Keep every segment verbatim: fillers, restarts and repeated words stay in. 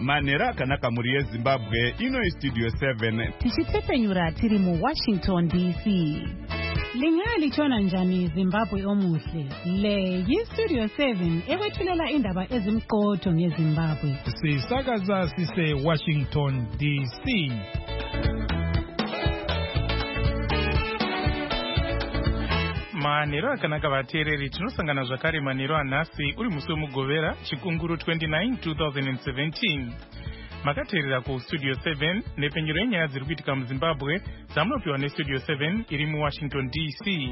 Manera akanaka muri yeZimbabwe ino iStudio seven. Tichitepenyura tiri mu Washington D C. Lingali chona njani Zimbabwe omuhle. Le yiStudio seven ewethulela indaba ezimqotho ngeZimbabwe. Sisakaza sise Washington D C. Manero akanaka vateereri tinosangana zvakare manero anhasi uri musi wemugovera chikunguru twenty-nine two thousand seventeen. Makateerera ku Studio seven nepenyero yenyaya dziri kuitika muZimbabwe dzamunopiwa neStudio seven iri muWashington D C.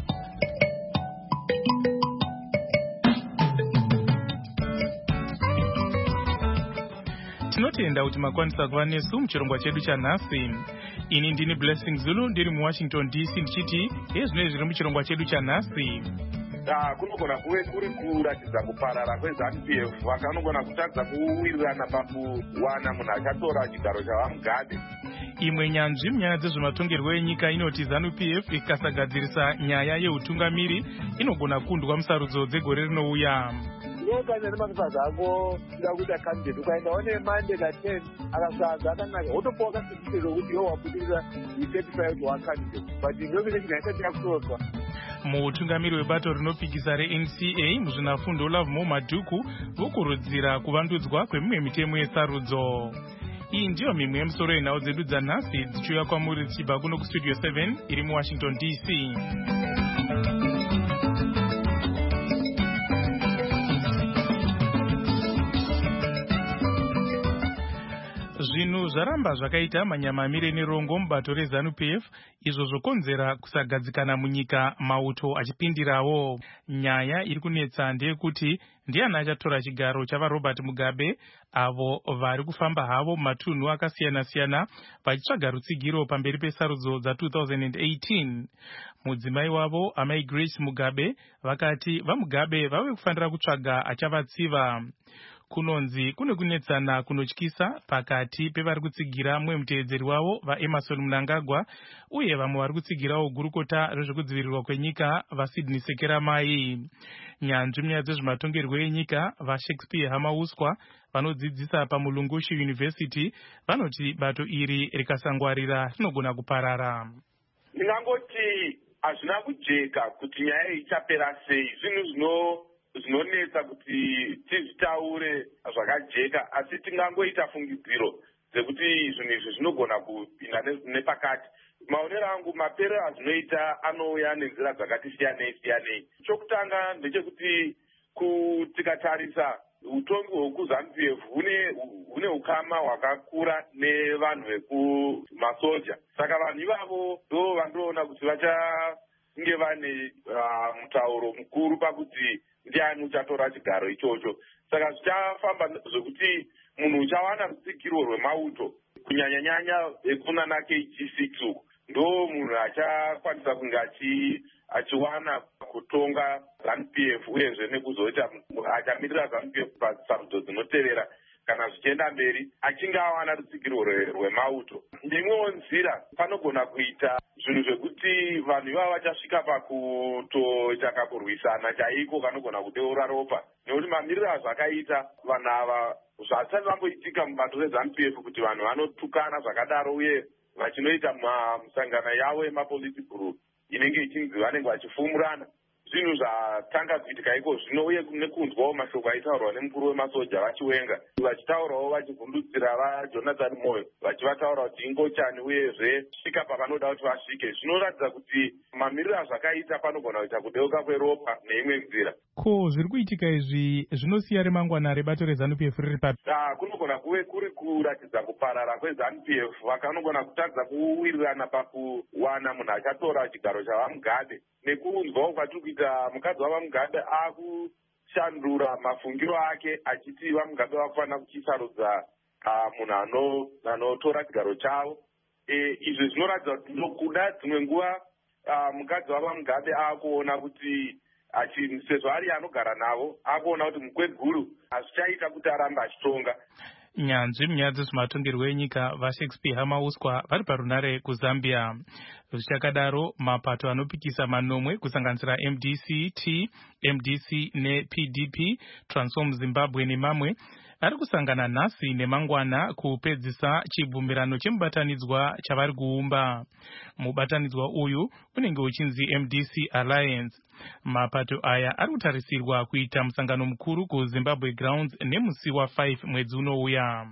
Tinotenda kuti makwanisa kuva nesu muchirongwa chedu chanhasi. Ini ndini Blessing Zulu ndiri muWashington D C ndichiti ezvinenge zviri muchirongwa chedu chanhasi. Ah, kunogona kuve kuri kuratidza kuparara kweZANU P F vakanogona kutadza kuwirirana pakuwana munhu achatora chigaro chavaMugabe. Imwe nyanzvi munyaya dzezvematongerwo enyika inoti ZANU P F ikasagadzirisa nyaya yeutungamiri inogona kundwa musarudzo dzegore rinouya. Yokanya nemafazi ako ndakuita candidate ukaenda one Monday ka ten akasaza akanaka wotopoka kasitiro kuti yo wabudirira thirty-five wa candidate but ndovine chinaita yakutorwa. Mutungamiri webato rinopikisa reN C A muzvinafundo Lovemore Madhuku vokurudzira kuvandudzwa kwemimwe mitemo yesarudzo. Iyi ndiyo mimwe yemusoro yenhau dzedu dzanhasi dzichiuya kwamuri dzichibva kuno kuStudio seven iri muWashington D C. Zvinhu zvaramba zvakaita manyamamire nerongo mubato reZANU P F izvo zvokonzera kusagadzikana munyika mauto achipindirawo. Nyaya iri kunetsa ndeyekuti ndiani achatora chigaro chava Robert Mugabe avo vari kufamba havo matunhu akasiyana-siyana vachitsvaga rutsigiro pamberi pesarudzo dza two thousand eighteen. Mudzimai wavo amai Grace Mugabe vakati vaMugabe vave kufanira kutsvaga achavatsiva. Kunonzi kune kunetsana kunotyisa pakati pevari kutsigira mumwe muteedzeri wavo vaEmerson Mnangagwa uye vamwe vari kutsigirawo gurukota rezvekudzivirirwa kwenyika vaSydney Sekeramai. Nyanzvi munyaya dzezvematongerwo enyika vaShakespeare Hamauswa vanodzidzisa paMulungushi University vanoti bato iri rikasangwarira rinogona kuparara. Ndingangoti hazvina kujeka kuti nyaya ichapera sei. Zvinhu zvino zvinonetsa kuti tizvitaure zvakajeka asi tingangoita fungidziro dzekuti zvinhu izvi zvinogona kupinda nepakati. Maonero angu mapero azvinoita anouya nenzira dzakati siyanei siyanei. Chokutanga ndechekuti tikatarise utongi hwekuZANU P F hune ukama hwakakura nevanhu vekumasoja. Saka vanhu ivavo ndo vandoona kuti vachange vane mutauro mukuru pakuti ndiani uchatora chigaro ichocho. Saka zvichafamba zvekuti munhu uchawana rutsigiro rwemauto kunyanya-nyanya ekunana K G six uku ndo munhu achakwanisa kunge achiwana kutonga ZANU P F uyezve nekuzoita achamirira ZANU P F pasarudzo dzinotevera kana zvichienda mberi achinge awana rutsigiro rwemauto. Ndimwewo nzira panogona kuita zvinhu zvekuti vanhu ivavo vachasvika pakutoita kakurwisana chaiko kanogona kudeura ropa nekuti mamiriro azvakaita vanhu ava zvasati vamboitika mubato reZANU P F kuti vanhu vanotukana zvakadaro uye vachinoita musangano yavo yemapolisi group inenge ichinzi vanenge vachifumurana. Zvinhu zvatanga kuitika iko zvino uye nekunzwawo mashoko aitaurwa nemukuru wemasoja vachiwenga vachitaurawo vachivhundutsira vaJonathan Moyo vachivataura kuti ingochani uyezve svika pavanoda kuti vasvike. Zvinoratidza kuti mamiriro azvakaita panogona kuita kudeuka kweropa neimwe nzira. Ko zviri kuitika izvi zvinosiya remangwana rebato reZANU P F riri papi? Kunogona kuve kuri kuratidza kuparara kweZANU P F vakanogona kutadza kuwirirana pakuwana munhu achatora chigaro chavaMugabe nekunzwawo kwatiri kuita mukadzi wavaMugabe akushandura mafungiro ake achiti vaMugabe vakufanira kuchisarudza munhu anotora chigaro chavo. Izvi zvinoratidza kuti nokuda dzimwe nguva mukadzi wavaMugabe akuona kuti sezvo ari anogara navo akuona kuti mukweguru hazvichaita kuti arambe achitonga. Nyanzvi munyaya dzezvematongerwo enyika vaShakespeare Hamauswa vari parunare kuZambia. Zvichakadaro, mapato anopikisa manomwe kusanganisira M D C T, M D C ne P D P, Transform Zimbabwe nemamwe ari kusangana nhasi nemangwana kupedzisa chibvumirano chemubatanidzwa chavari kuumba. Mubatanidzwa uyu unenge uchinzi M D C Alliance. Mapato aya ari kutarisirwa kuita musangano mukuru kuZimbabwe Grounds nemusi wa five mwedzi unouya.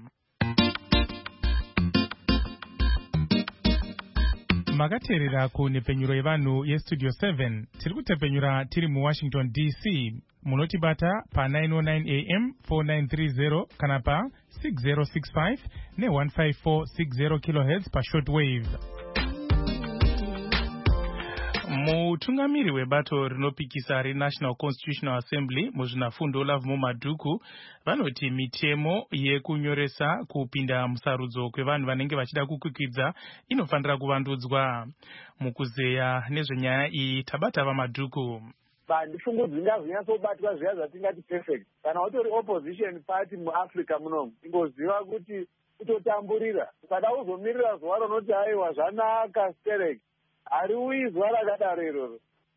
Makateerera kunhepfenyuro yevanhu yestudio seven. Tiri kutepenyura tiri muWashington D C. Munotibata pa nine oh nine A M four nine three zero kana pa six zero six five ne one five four six zero kilohertz pa shortwave. Mutungamiri webato rinopikisa reNational Constitutional Assembly muzvinafundo Lavmo Madhuku vanoti mitemo yekunyoresa kupinda musarudzo kwevanhu vanenge vachida kukwikidza inofanira kuvandudzwa. Mukuzeya nezvenyaya iyi tabata vaMadhuku. Bandifungudzi ngazvinyatsobatwa zviya zvatingati perfect. Kana utori opposition party muAfrica munomu, ingoziva kuti kutotamburira. Kada uzomirira zuva ronoti aiwa zvanaka sterek. Ari uizwa rakadaro iroro.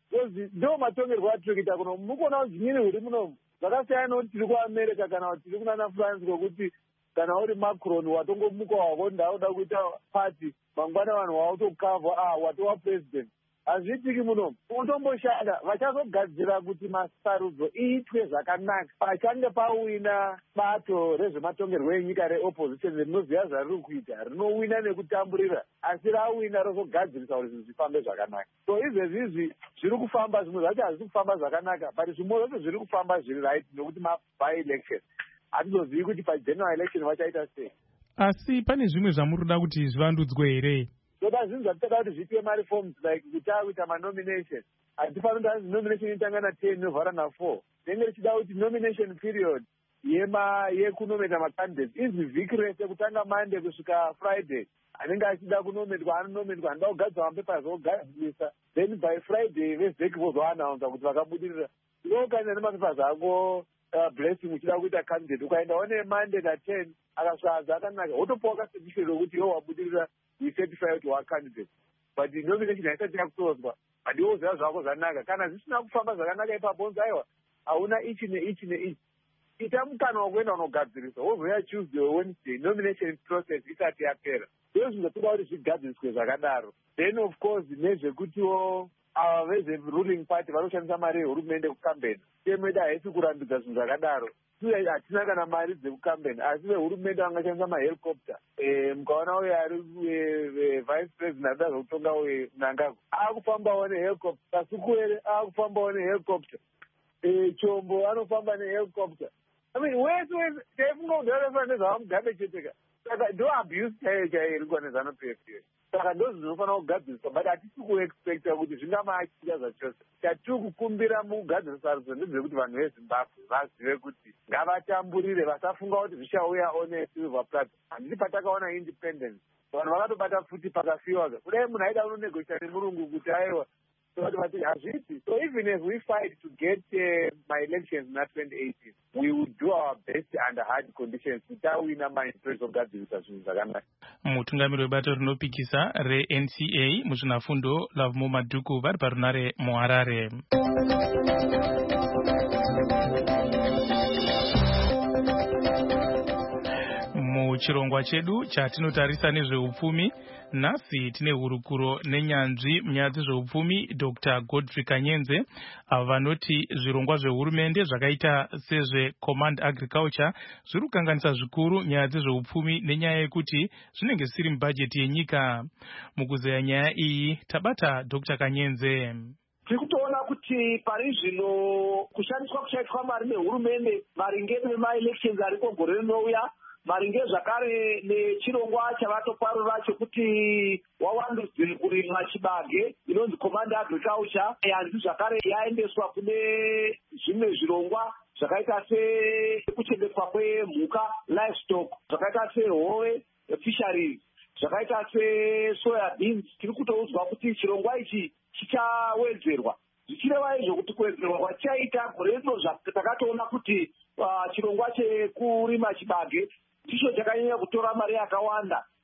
Ndo matongerwo atirikuita kuno. Mukuona kuti nyini huri munomu. Zvakasiyana nekuti tiri kuAmerica kana kuti tiri kunana France kokuti kana uri Macron watongomuka wako ndauda kuita party mangwana vanhu wautokavwa ah watova president. Hazviitiki munomu. Utomboshanda vachazogadzira kuti masarudzo iitwe zvakanaka. Pachange pawina bato rezvematongerwo enyika reopposition rinoziva zvariri kuita, rinowina nekutamburira, asi rawina rozogadzirisa kuti zvinhu zvifambe zvakanaka. So izvezvizvi zviri kufamba, zvimwe zvacho hazvisi kufamba zvakanaka, but zvimwe zvacho zviri kufamba zviri right nekuti maby election. Hatizozivi kuti pageneral election vachaita sei. Asi pane zvimwe zvamuri kuda kuti zvivandudzwe here? Toda zvinhu zvatitoda kuti zvipiwe mareforms like kutaa kuita manomination. Hatifanira kuti nomination inotanga na ten novhara na four. Tenge richida kuti nomination period yema yekunometa macandidates izivhiki rese kutanga Monday kusvika Friday. Anenge achida kunometwa anonometwa, anoda kugadzira mapapers ogadzirisa. Then by Friday vezeki vozoannounce kuti vakabudirira. Unokaenda nemapapers ako Uh, blessing uchida kuita candidate ukaenda one Monday na ten akasvaza akanaka wotopawo kacertificate rokuti iwo wabudirira we-certify kuti wa-candidate, but nomination haisati yakutozwa, but iwo ziva zvako zvanaka. Kana zvisina kufamba zvakanaka ipapo unzi aiwa hauna ichi neichi neichi, ita mukana wekuenda unogadzirisa wozoya Tuesday Wednesday nomination process isati yapera. Ndizvo zvinhu zvatoda kuti zvigadziriswe zvakadaro. Then of course nezvekutiwo ava vezve-ruling party vanoshandisa mari yehurumende kukambeni. Temo yedu haisi kurambidza zvinhu zvakadaro. Hatina kana mari dzekukambeni, asi vehurumende vangashandisa mahelicopter. Mukaona uyo ari vice president arida zvokutonga uye Mnangagwa akufambawo nehelicopter. Kasukuwere akufambawo nehelicopter. Chombo anofamba nehelicopter. I mean, wese wese taifunga kuti vanofana nezvavamugabe cheteka. Saka ndo abuse chaiyo chaiyo iri kuwa nezanu-P F U. Saka ndo zvinofanira kugadziriswa, but hatisi kuexpecta kuti zvingamaachika zvachose. Chatiri kukumbira mukugadzirisa sarudzo ndezvekuti vanhu veZimbabwe vazive kuti ngavatamburire, vasafunga kuti zvichauya one silver platter. Handiti patakaona independence vanhu vakatobata futi pakafiwa. Kudai munhu aida kunonegosha nemurungu kuti aiwa hazviti. So even if we fight to get uh, my elections in twenty eighteen, we would do our best under hard conditions kuti awina mainterest ogadzirisa zvinhu zvakanaka. Mutungamiri webato rinopikisa reN C A muzvinafundo Lavmo Madhuku vari parunare muHarare. Muchirongwa chedu chatinotarisa nezveupfumi, nhasi tine hurukuro nenyanzvi munyaya dzezveupfumi Doctor Godfrey Kanyenze, avo vanoti zvirongwa zvehurumende zvakaita sezveCommand Agriculture zviri kukanganisa zvikuru nyaya dzezveupfumi nenyaya yekuti zvinenge zvisiri mubhajeti yenyika. Mukuzeya nyaya iyi tabata Doctor Kanyenze. Tiri kutoona kuti pari zvino kushandiswa kuchaitwa mari nehurumende maringe nemaelections ariko gore rinouya, maringe zvakare nechirongwa chavatoparura chekuti wawandudzwe kurimwa chibage inonzi Command Agriculture, yanzi zvakare yaendeswa kune zvimwe zvirongwa zvakaita sekuchengetwa kwemhuka livestock, zvakaita sehove fisheries, zvakaita sesoya beans. Tiri kutoudzwa kuti chirongwa ichi chichawedzerwa. Zvichireva izvo kuti kuwedzerwa kwachaita gore rino takatoona kuti uh, chirongwa chekurima chibage ndicho chakanyanya kutora mari yakawanda.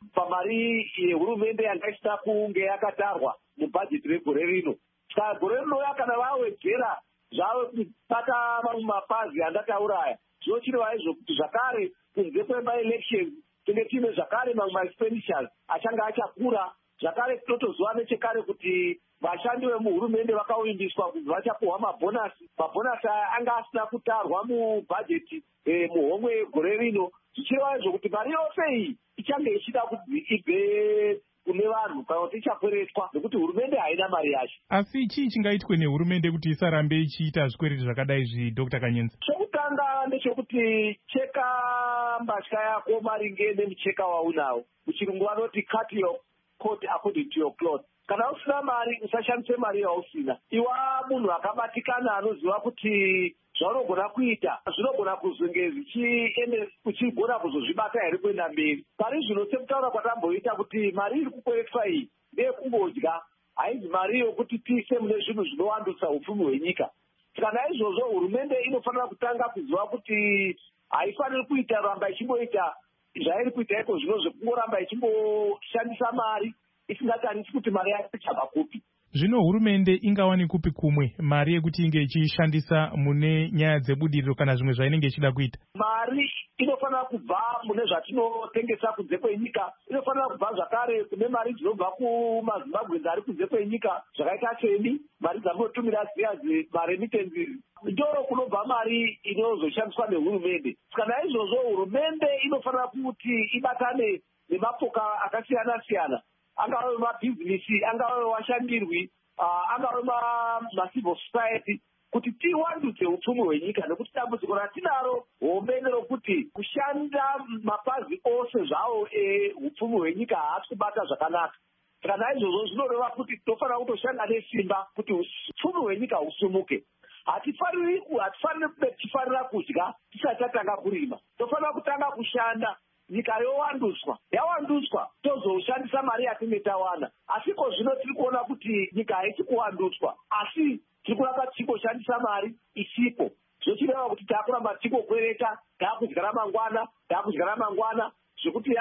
pamari yehurumende yanga isina kunge yakatarwa mubhajeti regore rino. Saka gore rino kana vawedzera zvavo kubata mamwe mapazi andataura aya, zvinochireva izvo kuti zvakare kunze kwemaelections tinge tiine zvakare mamwe maexpenditures achange achakura. Zvakare totoziva nechekare kuti vashandi vemuhurumende vakaumbiswa kuti vachapuhwa mabhonasi. Mabhonasi aya anga asina kutarwa mubhajeti muhomwe yegore rino, zvichireva izvo kuti mari yose iyi ichange ichida kuti ibve kune vanhu kana kuti ichakweretwa nekuti hurumende haina mari yacho. Asi chii chingaitwe nehurumende kuti isarambe ichiita zvikwereti zvakadai izvi, Dr Kanyenze? Chekutanga ndechekuti cheka mbatya yako maringe nemucheka waunawo. Muchirungu vanoti cut your coat according to your cloth. Kana usina mari usashandise mari yausina. Iwa munhu akabatikana anoziva kuti zvaunogona kuita zvinogona kuzonge zvichiende uchigona kuzozvibata here kuenda mberi. Pari zvino sekutaura kwatamboita kuti mari iri kukweretwa iyi ndeyekungodya, haizi mari yokuti tiise mune zvinhu zvinowandutsa upfumi hwenyika. Saka naizvozvo hurumende inofanira kutanga kuziva kuti haifaniri kuita ramba ichimboita zvairi kuita iko zvino zvekungoramba ichimboshandisa mari isingatarisi kuti mari yacho ichabva kupi. Zvino hurumende ingawani kupi kumwe mari yekuti inge ichishandisa mune nyaya dzebudiriro kana zvimwe zvainenge ichida kuita? Mari inofanira kubva mune zvatinotengesa kunze kwenyika, inofanira kubva zvakare kune mari dzinobva kumazimbabwe ari kunze kwenyika zvakaita seni mari dzamunotumira ziya maremittance, ndoro kunobva mari inozoshandiswa nehurumende. Kana izvozvo hurumende inofanira kuti ibatane nemapoka akasiyana siyana, angave mabhizinisi, angave washandirwi, uh, angave macivil society, kuti tiwandudze upfumi hwenyika, nekuti dambudziko ratinaro hombe nerokuti kushanda mapazi ose zvawo eupfumi hwenyika haasi kubata zvakanaka. Saka naizvozvo zvinoreva kuti tofanira kutoshanda nesimba kuti upfumi hwenyika husumuke. Hatifaniri hatifaniri kube tichifanira kudya tisati tatanga kurima, tofanira kutanga kushanda. Nyika yowanduswa, yawanduswa tozoshandisa mari yatinenge tawana. Asiko zvino tiri kuona kuti nyika haisi kuwandutswa, asi tiri kuramba tichingoshandisa mari isipo. Zvochireva kuti taakuramba tichingokwereta, taakudya ramangwana, taakudya ramangwana, zvekuti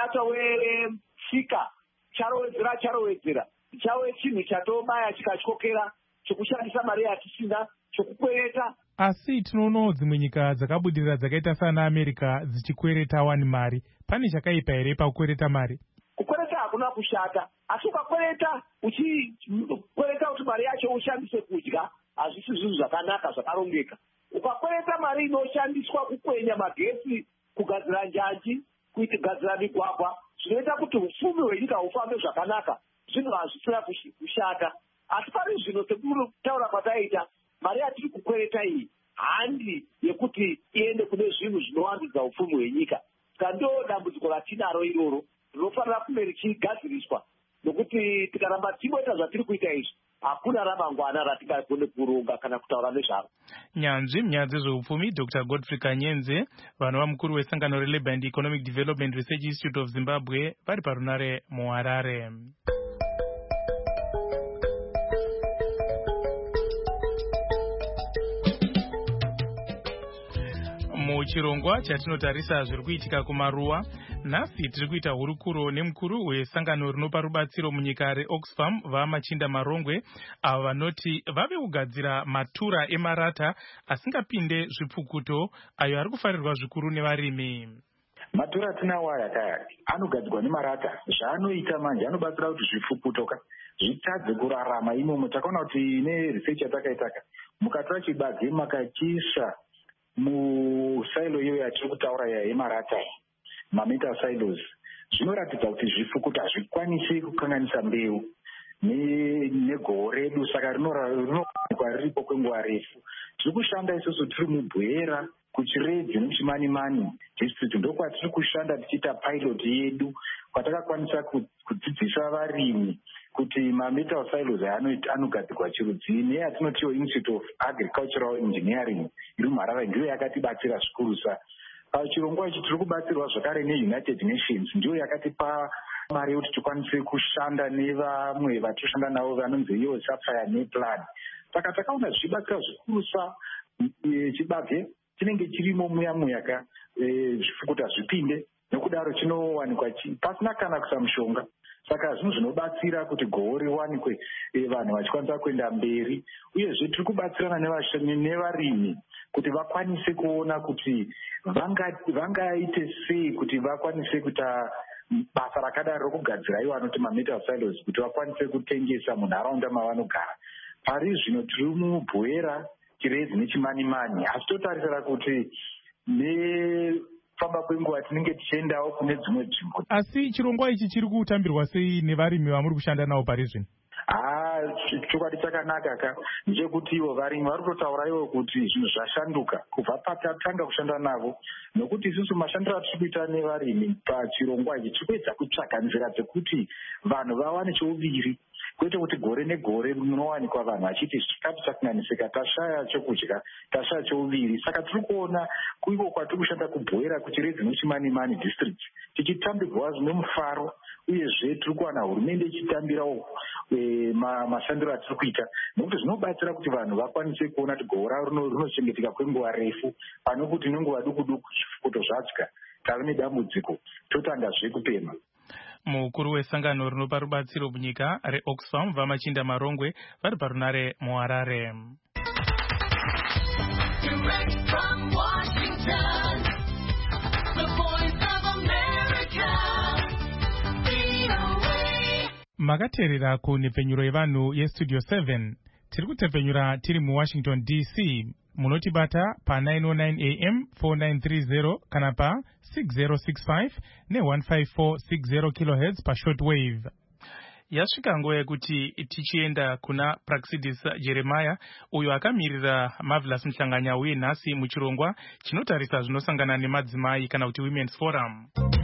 yatowetsika charowedzera charowedzera. Chave chinhu chatobaya chikatyokera chokushandisa mari yatisina, chokukwereta. Asi tinoonawo dzimwe nyika dzakabudirira dzakaita sana America dzichikwereta wani mari. Pane chakaipa here pakukwereta mari? Kukwereta hakuna kushata, asi ukakwereta uchikwereta kuti mari yacho ushandise kudya hazvisi zvinhu zvakanaka zvakarongeka. Ukakwereta mari inoshandiswa kukwenya magetsi, kugadzira njanji, kugadzira migwagwa, zvinoita kuti upfumi hwenyika hufambe zvakanaka, zvinhu hazvisina kushata. Asi pari zvino sekutaura kwataita, mari yatiri kukwereta iyi handi yekuti iende kune zvinhu zvinowandudza upfumi hwenyika. Saka ndo dambudziko ratinaro iroro rinofanira kunge richigadziriswa, nokuti tikaramba tichiita zvatiri kuita izvi hakuna ramangwana ratingagone kuronga kana kutaura nezvaro. Nyanzvi munyaya dzezveupfumi Dr Godfrey Kanyenze, vanova mukuru wesangano reLabour and Economic Development Research Institute of Zimbabwe, vari parunare muHarare. Muchirongwa chatinotarisa zviri kuitika kumaruwa, nhasi tiri kuita hurukuro nemukuru wesangano rinopa rubatsiro munyika reOxfam vaMachinda Marongwe, avo vanoti vave kugadzira matura emarata asingapinde zvipfukuto ayo ari kufarirwa zvikuru nevarimi. Matura tinawo aya anogadzirwa nemarata, zvaanoita manje anobatsira kuti zvipfukutoka zvitadze kurarama imomo. Takaona kuti neresearch yatakaitaka mukatora chibage makachisa musailo iyo yatiri kutaura yemarata mameta silos, zvinoratidza kuti zvifukuto hazvikwanisi kukanganisa mbeu negoho redu, saka rinowanikwa riripo kwenguva refu. Tiri kushanda isusu tiri mubwera kuchiredzi muchimanimani district, ndokwatiri kushanda tichiita pilot yedu kwatakakwanisa kudzidzisa varimi kuti mametal silos anogadzirwa chirudzii. Neyatinotiwo Institute of Agricultural Engineering iri muHarare ndiyo yakatibatsira zvikurusa. Pachirongwa ichi tiri kubatsirwa zvakare neUnited Nations, ndiyo yakatipa mari yekuti tikwanise kushanda nevamwe vatoshanda navo vanonzi iwo Sapphire nePlan. Saka takaona zvichibatsira zvikurusa chibage chinenge chirimo muya muya ka zvifukuta zvipinde nokudaro chinowanikwa pasina kana kusa mushonga. Saka zvinhu zvinobatsira kuti goho riwanikwe vanhu vachikwanisa kuenda mberi, uyezve tiri kubatsirana nevarimi kuti vakwanise kuona kuti vangaite sei kuti vakwanise kuita basa rakadaro rokugadzira iwo anoti mametal silos kuti vakwanise kutengesa munharaunda mavanogara. Pari zvino tiri mubhoera, chirezi nechimanimani, asi totarisira kuti nefamba kwenguva tinenge tichiendawo kune dzimwe nzvimbo. Asi chirongwa ichi chiri kutambirwa sei nevarimi vamuri kushanda navo pari zvino? Ah, chokwadi chakanaka ka ndechekuti ivo varimi vari kutotaura ivo kuti zvinhu zvashanduka kubva patatanga kushanda navo, nokuti isusu mashandiro atiri kuita nevarimi pachirongwa ichi tiri kuedza kutsvaga nzira dzekuti vanhu vawane chouviri, kwete kuti gore negore munowanikwa vanhu vachiti zvikati chakunganisika tashaya chokudya, tashaya chouviri. Saka tiri kuona kuiko kwatiri kushanda kubhoera kuchirezi nechimanimani district tichitambirwa zvine mufaro, uyezve tiri kuwana hurumende ichitambirawo mashandiro atiri kuita, nokuti zvinobatsira kuti vanhu vakwanise kuona kuti goho ravo rinochengetika kwenguva refu, pane kuti nenguva duku duku kutozvadya tave nedambudziko totangazve kupema. Mukuru wesangano rinopa rubatsiro munyika reOxfam Vamachinda Marongwe vari parunare muHarare. Makateerera kunhepfenyuro yevanhu yestudio seven. Tiri kutepfenyura tiri muWashington D C. Munotibata pa nine oh nine A M four nine three zero kana pa six zero six five ne one five four six zero kilohertz pa shortwave. Yasvika nguva yekuti tichienda kuna Praxidis Jeremiah uyo akamirira Marvelous Mhlanganya uye nhasi muchirongwa chinotarisa zvinosangana nemadzimai kana kuti Women's Forum.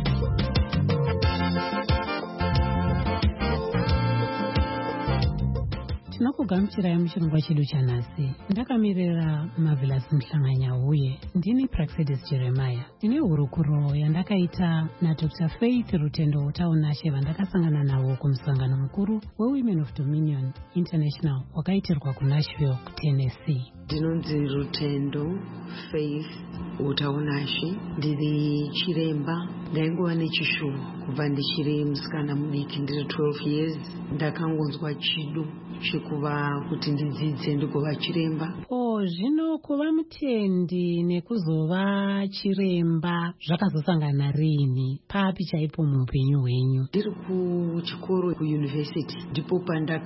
Tinokugamuchirai muchirongwa chedu chanhasi. Ndakamirira Marvelous Mhlanganya uye ndini Praxidis Jeremiah. Ndine hurukuro yandakaita naDr Faith Rutendo Taunashe vandakasangana navo kumusangano mukuru weWomen of Dominion International wakaitirwa kuNashville, Tennessee. Ndinonzi Rutendo Faith Utaunashe, ndiri chiremba. Ndaingova nechishuwo kubva ndichiri musikana mudiki, ndiri twelve years. Ndakangonzwa chido chekuva kuti ndidzidze ndigova chiremba. O zvino kuva mutendi nekuzova chiremba zvakazosangana rini? Papi chaipo muupenyu hwenyu? Ndiri kuchikoro kuyunivhesiti ndipo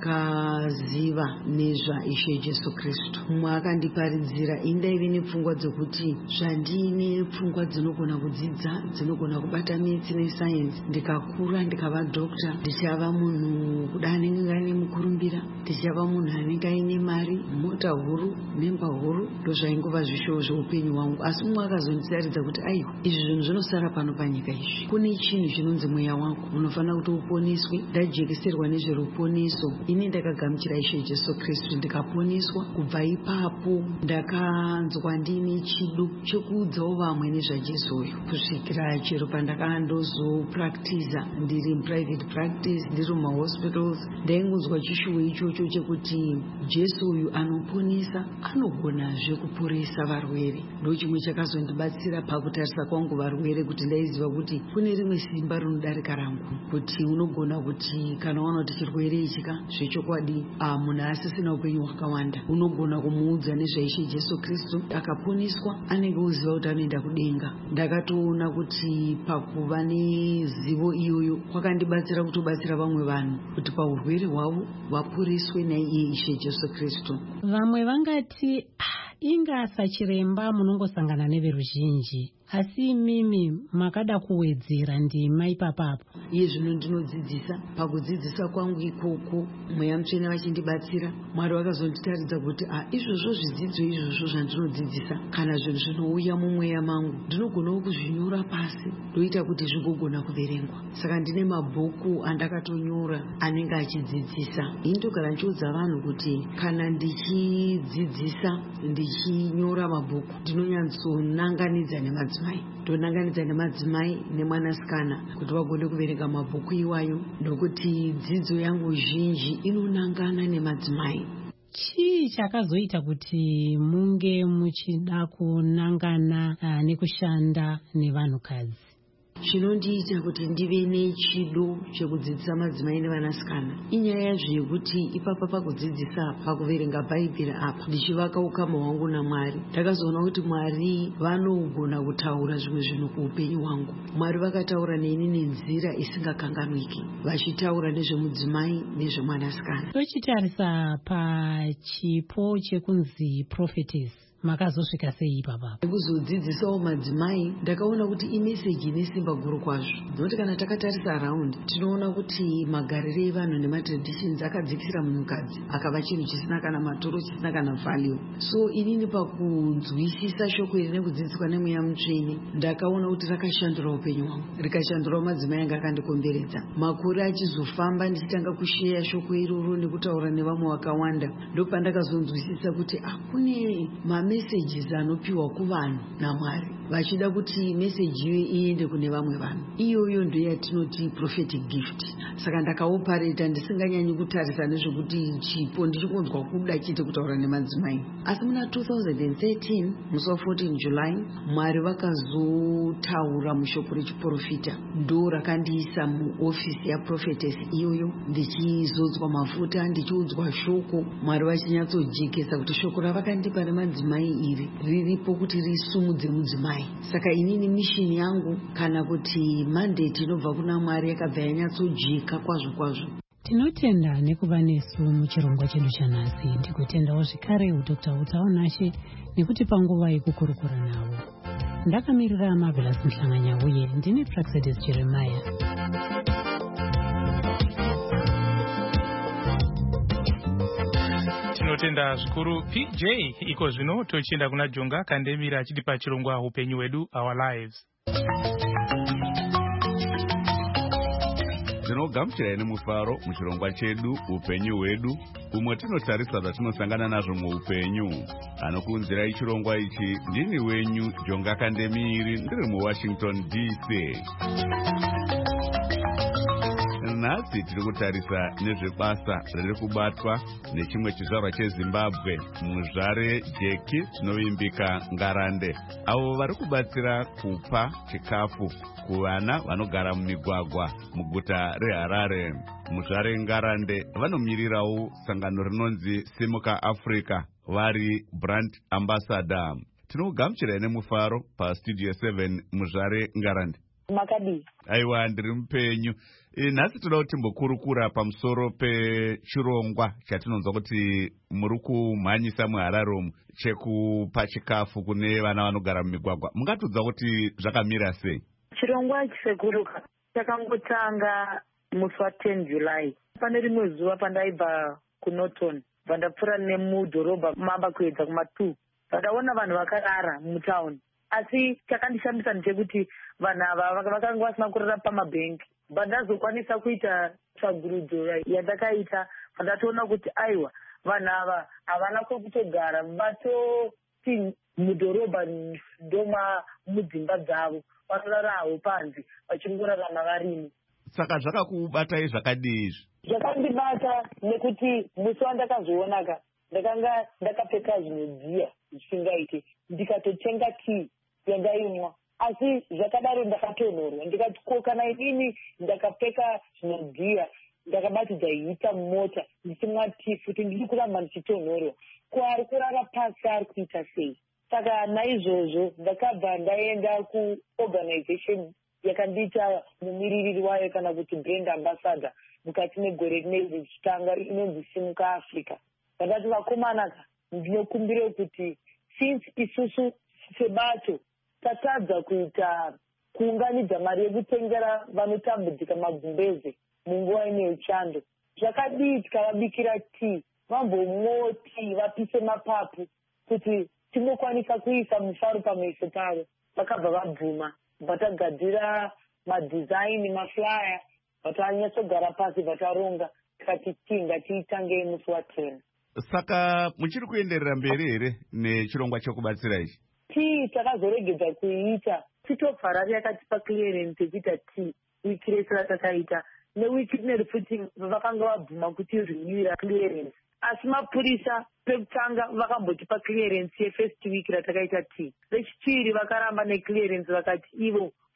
pandakaziva nezvaIshe Jesu Kristu. Mumwe akandiparidzira indaive nepfungwa dzokuti zvandine pfungwa dzinogona kudzidza, dzinogona kubata metsi nesayensi, ndikakura ndikava dhokta, ndichava munhu kuda anenge ane mukurumbira, ndichava munhu anenge aine mari, mota huru, nemba huru, ndozvaingova zvishowo zveupenyu hwangu. Asi mumwe akazonditaridza kuti aiwa, izvi zvinhu zvinosara pano panyika izvi. Kune chinhu chinonzi mweya wako unofanira kuti uponeswe. Ndajekeserwa nezveruponeso. Ini ndakagamuchira Ishe Jesu Kristu ndikaponeswa. Kubva ipapo ndakanzwa ndine chido chekuudzawo vamwe nezvaJesu uyu, kusvikira chero pandakandozopractiza ndiri muprivate practice, ndiri mumahospitals. Ndaingonzwa chishuwo ichocho chekuti Jesu uyu anoponesa, anogonazve kuporesa varwere. Ndo chimwe chakazondibatsira pakutarisa kwangu varwere, kuti ndaiziva kuti kune rimwe simba rinodarika rangu, kuti unogona kuti kana waona kuti chirwere ichika zvechokwadi munhu asisina upenyu hwakawanda, unogona kumuudza nezvaIshe Jesu Kristu akaponeswa, anenge oziva kuti anoenda kudenga. Ndakatoona kuti pakuva nezivo iyoyo kwakandibatsira kutobatsira vamwe vanhu kuti paurwere hwavo vaporeswe naiye Ishe Jesu Kristu. Vamwe vangati inga sachiremba munongosangana neveruzhinji, asi mimi makada kuwedzera ndima ipapapo. Iye zvino ndinodzidzisa. Pakudzidzisa kwangu ikoko mweya mutsvene vachindibatsira, Mwari vakazonditaridza kuti ah, izvozvo zvidzidzo izvozvo zvandinodzidzisa kana zvinhu zvinouya mumweya mangu ndinogonawo kuzvinyora pasi, ndoita kuti zvigogona kuverengwa. Saka ndine mabhuku andakatonyora anenge achidzidzisa. Ini ndogara ndichiudza vanhu kuti kana ndichidzidzisa ndichinyora mabhuku ndinonyatsonanganidza nemadzimai, ndonanganidza nemadzimai nemwanasikana kuti vagone kuverenga mabhuku iwayo, nokuti dzidzo yangu zhinji inonangana nemadzimai. Chii chakazoita kuti munge muchida kunangana uh, nekushanda nevanhukadzi? chinondiita kuti ndive nechido chekudzidzisa madzimai nevanasikana inyaya zvekuti ipapa pakudzidzisa pakuverenga bhaibheri apa ndichivaka ukama hwangu naMwari ndakazoona kuti Mwari vanogona kutaura zvimwe zvinhu kuupenyu hwangu. Mwari vakataura neni nenzira isingakanganwiki vachitaura nezvemudzimai nezvemwanasikana. Tochitarisa pachipo chekunzi prophetess makazosvika sei ipapa? Kuzodzidzisawo madzimai ndakaona kuti imeseji ine simba guru kwazvo. Noti kana takatarisa around tinoona kuti magariro evanhu nematraditions akadzikisira munhukadzi akava chinhu chisina kana matoro chisina kana value. So inini pakunzwisisa shoko iri nekudzidziswa nemweya mutsvene ndakaona kuti rakashandura upenyu hwangu rikashandurawo madzimai anga akandikomberedza. Makore achizofamba ndichitanga kusheya shoko iroro nekutaura nevamwe vakawanda ndopandakazonzwisisa kuti akune mame messages anopiwa kuvanhu naMwari vachida kuti message iyo iende kune vamwe vanhu. Iyoyo ndiyo yatinoti prophetic gift. Saka ndakaopareta ndisinganyanyi kutarisa nezvekuti chipo ndichikonzwa kuda chete kutaura nemadzimai. Asi muna two thousand thirteen musi wa fourteen July Mwari vakazotaura mushoko rechiprofita ndo rakandiisa muofisi yaprophetess iyoyo ndichizodzwa mafuta ndichiudzwa shoko Mwari vachinyatsojekesa kuti shoko ravakandipa remadzimai iri riripo kuti risumudze mudzimai. Saka inini mishini yangu kana kuti mandate inobva kuna Mwari yakabva yanyatsojeka kwazvo kwazvo. Tinotenda nekuva nesu muchirongwa chedu chanhasi. Ndikutendawo zvekare udokta Utaonashe nekuti panguva yekukurukura navo. Ndakamirira Marvelous Mhlanganya uye ndini Praxedes Jeremiah. Tinotenda zvikuru P J. Iko zvino tochienda kuna Jonga Kandemira achiti pachirongwa upenyu hwedu our lives. Tinogamuchirai nemufaro muchirongwa chedu upenyu hwedu umwe tinotarisa zvatinosangana nazvo muupenyu. Anokuunzirai chirongwa ichi ndini wenyu Jonga Kandemiri ndiri muWashington D C. Nhasi tiri kutarisa nezvebasa riri kubatwa nechimwe chizvarwa cheZimbabwe muzvare Jeki tinovimbika Ngarande avo vari kubatsira kupa chikafu kuvana vanogara mumigwagwa muguta reHarare. Muzvare Ngarande vanomirirawo sangano rinonzi Simuka Africa vari brand ambassador. Tinogamuchirai nemufaro pastudio seven muzvare Ngarande. Makadi. Aiwa ndiri mupenyu. E, nhasi toda kuti timbokurukura pamusoro pechirongwa chatinonzwa kuti muri kumhanyisa muHarare umu chekupa chikafu kune vana vanogara mumigwagwa. Mungatudza kuti zvakamira sei? Chirongwa chikuruka chakangotanga musi wa ten July. Pane rimwe zuva pandaibva kuNorton vandapfuura nemudhorobha mamba kuedza kuma two vandaona vanhu vakarara mutauni. Asi chakandishambisa ndechekuti vanhu ava vakanga vasina kurara pamabhengi. Vandazokwanisa kuita tsvagurudzo yandakaita vandatoona kuti aiwa vanhu ava havana kwekutogara vatoti mudhorobha ndoma mudzimba dzavo vanorara havo panze vachingorarama varimo. Saka zvakakubatai zvakadii izvi? Zvakandibata nekuti musi wandakazoonaka ndakanga ndakapfeka zvinodziya zvisingaite ndikatotenga tii yandaimwa. Asi zvakadaro ndakatonhorwa ndikati ko kana idini ndakapfeka zvinodziya ndakabatidza hita mumota ndichimwa tii futi ndiri kuramba ndichitonhorwa ko ari kurara pasi ari kuita sei? Saka naizvozvo ndakabva ndaenda kuorganization yakandiita mumiririri wayo kana kuti brand ambassador mukati megore rineri richitanga inonzi Simuka Africa. Vandati vakomanaka ndinokumbire kuti since isusu sebato tatadza kuita kuunganidza mari yekutengera vanotambudzika magumbeze munguva ine uchando, zvakadii tikavabikira tii vambomwawo tii vapise mapapu kuti tingokwanisa kuisa mufaro pameso pavo. Vakabva vabvuma vatagadzira madhizaini maflyer vatanyatsogara pasi vataronga tikati tii ngatiitange musi wa ten. Saka muchiri kuenderera mberi here nechirongwa chekubatsira ichi? Tii takazoregedza kuiita Tito Farari yakatipa clearance yekuita tii wiki rese ratakaita newiki rineri futi vakanga vabvuma kuti rinwira clearance. Asi mapurisa pekutanga vakambotipa clearance yefirst week ratakaita tii. Rechipiri vakaramba neclearance vakati ivo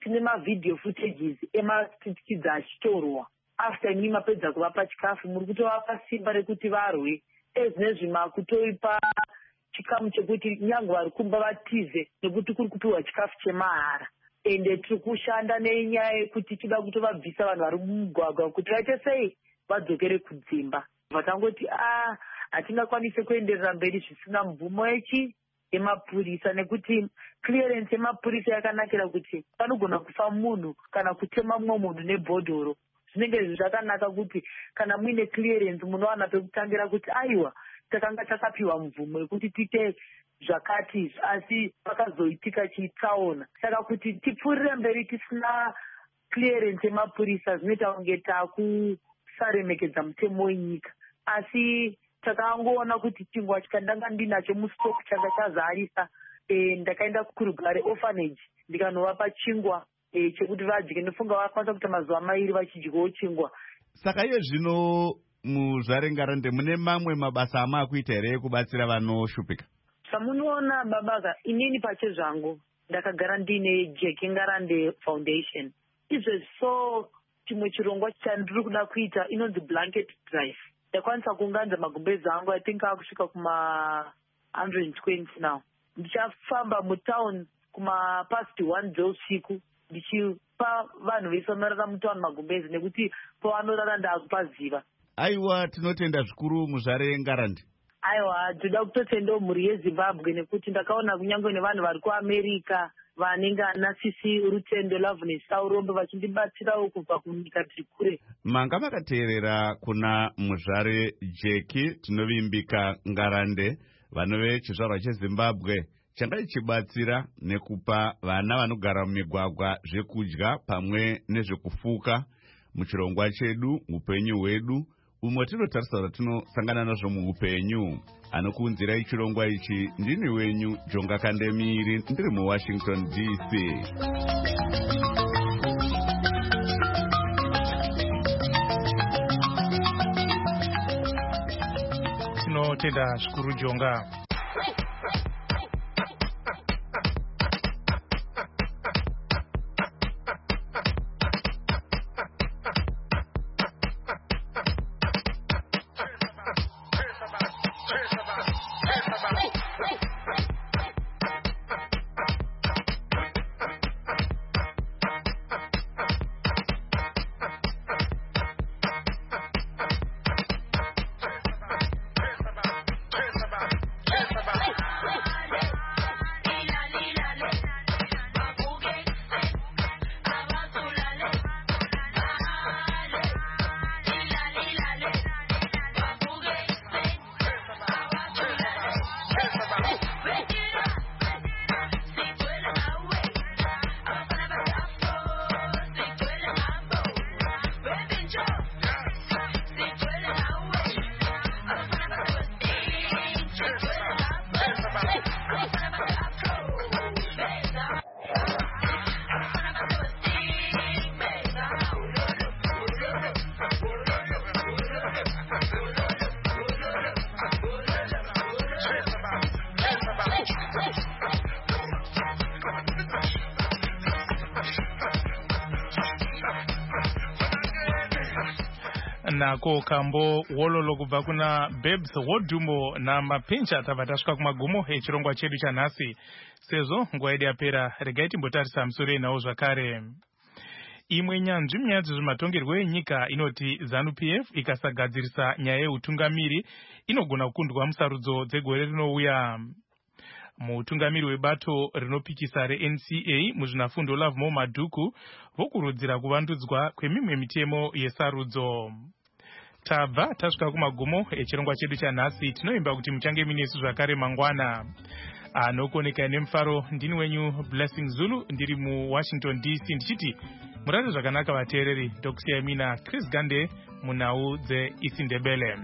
tine mavidhiyo footages emapitikidza achitorwa after inini mapedza kuvapa chikafu muri kutovapa simba rekuti varwe ezvinezvi makutoipa chikamu chekuti nyange vari kumba vatize nekuti kuri kupiwa chikafu chemahara ende tiri kushanda nenyaya yekuti tida kutovabvisa vanhu vari mumugwagwa kuti vaite sei vadzokere kudzimba vatangoti a hatingakwanise kuenderera mberi zvisina mvumo yechi yemapurisa nekuti clearance yemapurisa yakanakira kuti panogona kufa munhu kana kutema mumwe munhu nebhodhoro zvinenge zvakanaka kuti kana muine clearance munowana pekutangira kuti aiwa takanga takapiwa mvumo yekuti tiite zvakati asi pakazoitika chitsaona saka kuti tipfuurire mberi tisina clearance yemapurisa zvinoita kunge takusaremekedza mutemo wenyika asi takangoona kuti chingwa chikandanga ndinacho mustock changa chazarisa e, ndakaenda kurugare orphanage ndikanovapa chingwa e, chekuti vadye ndofunga vakwanisa kuita mazuva mairi vachidyawo chingwa. Saka iye zvino muzvarengarande mune mamwe mabasa amakuita here ekubatsira vanoshupika? Samunoona babaka inini pache zvangu ndakagara ndine Jackie Ngarande Foundation izvezvi so chimwe chirongwa chandiri kuda kuita inonzi blanket drive. Ndakwanisa kuunganidza magumbezi angu I think akusvika kuma one hundred twenty now. Ndichafamba mutown kuma past one dzeusiku ndichipa vanhu veisomerera mutown magumbezi nekuti pavanorara ndaakupaziva. Aiwa, tinotenda zvikuru muzvare Ngarande. Aiwa, toda kutotendawo mhuri yeZimbabwe nekuti ndakaona kunyange nevanhu vari kuAmerica vanenge ana Sisi Rutendo Loveness Saurombe vachindibatsirawo kubva kunyika dziri kure. Manga makateerera kuna muzvare Jackie tinovimbika Ngarande vanove chizvarwa cheZimbabwe changa ichibatsira nekupa vana vanogara mumigwagwa zvekudya pamwe nezvekufuka muchirongwa chedu upenyu hwedu umwe tinotarisa kuti tinosangana nazvo muupenyu. Anokuunzirai chirongwa ichi ndini wenyu Jonga Kandemiri ndiri muWashington D C. Tinotenda zvikuru Jonga. Nako kambo wololo kubva kuna Babes Wodumbo na mapincha tabatasvika kumagumo echirongwa chedu chanhasi. Sezvo nguva yedu yapera, regai timbotarisa musoro nawo zvakare. Imwe nyanzvi munyaya dzezvematongerwo enyika inoti ZANU P F ikasagadzirisa nyaya yeutungamiri inogona kukundwa musarudzo dzegore rinouya. Mutungamiri webato rinopikisa reN C A muzvinafundo Lovemore Madhuku vokurudzira kuvandudzwa kwemimwe mitemo yesarudzo. Tabva tasvika kumagumo echirongwa chedu chanhasi, tinoimba kuti muchange minesu zvakare mangwana. Anokoneka nemufaro ndini wenyu Blessing Zulu ndiri muWashington D C ndichiti murare zvakanaka vateereri, ndokusiyai mina Chris Gande munhau dzeIsiNdebele.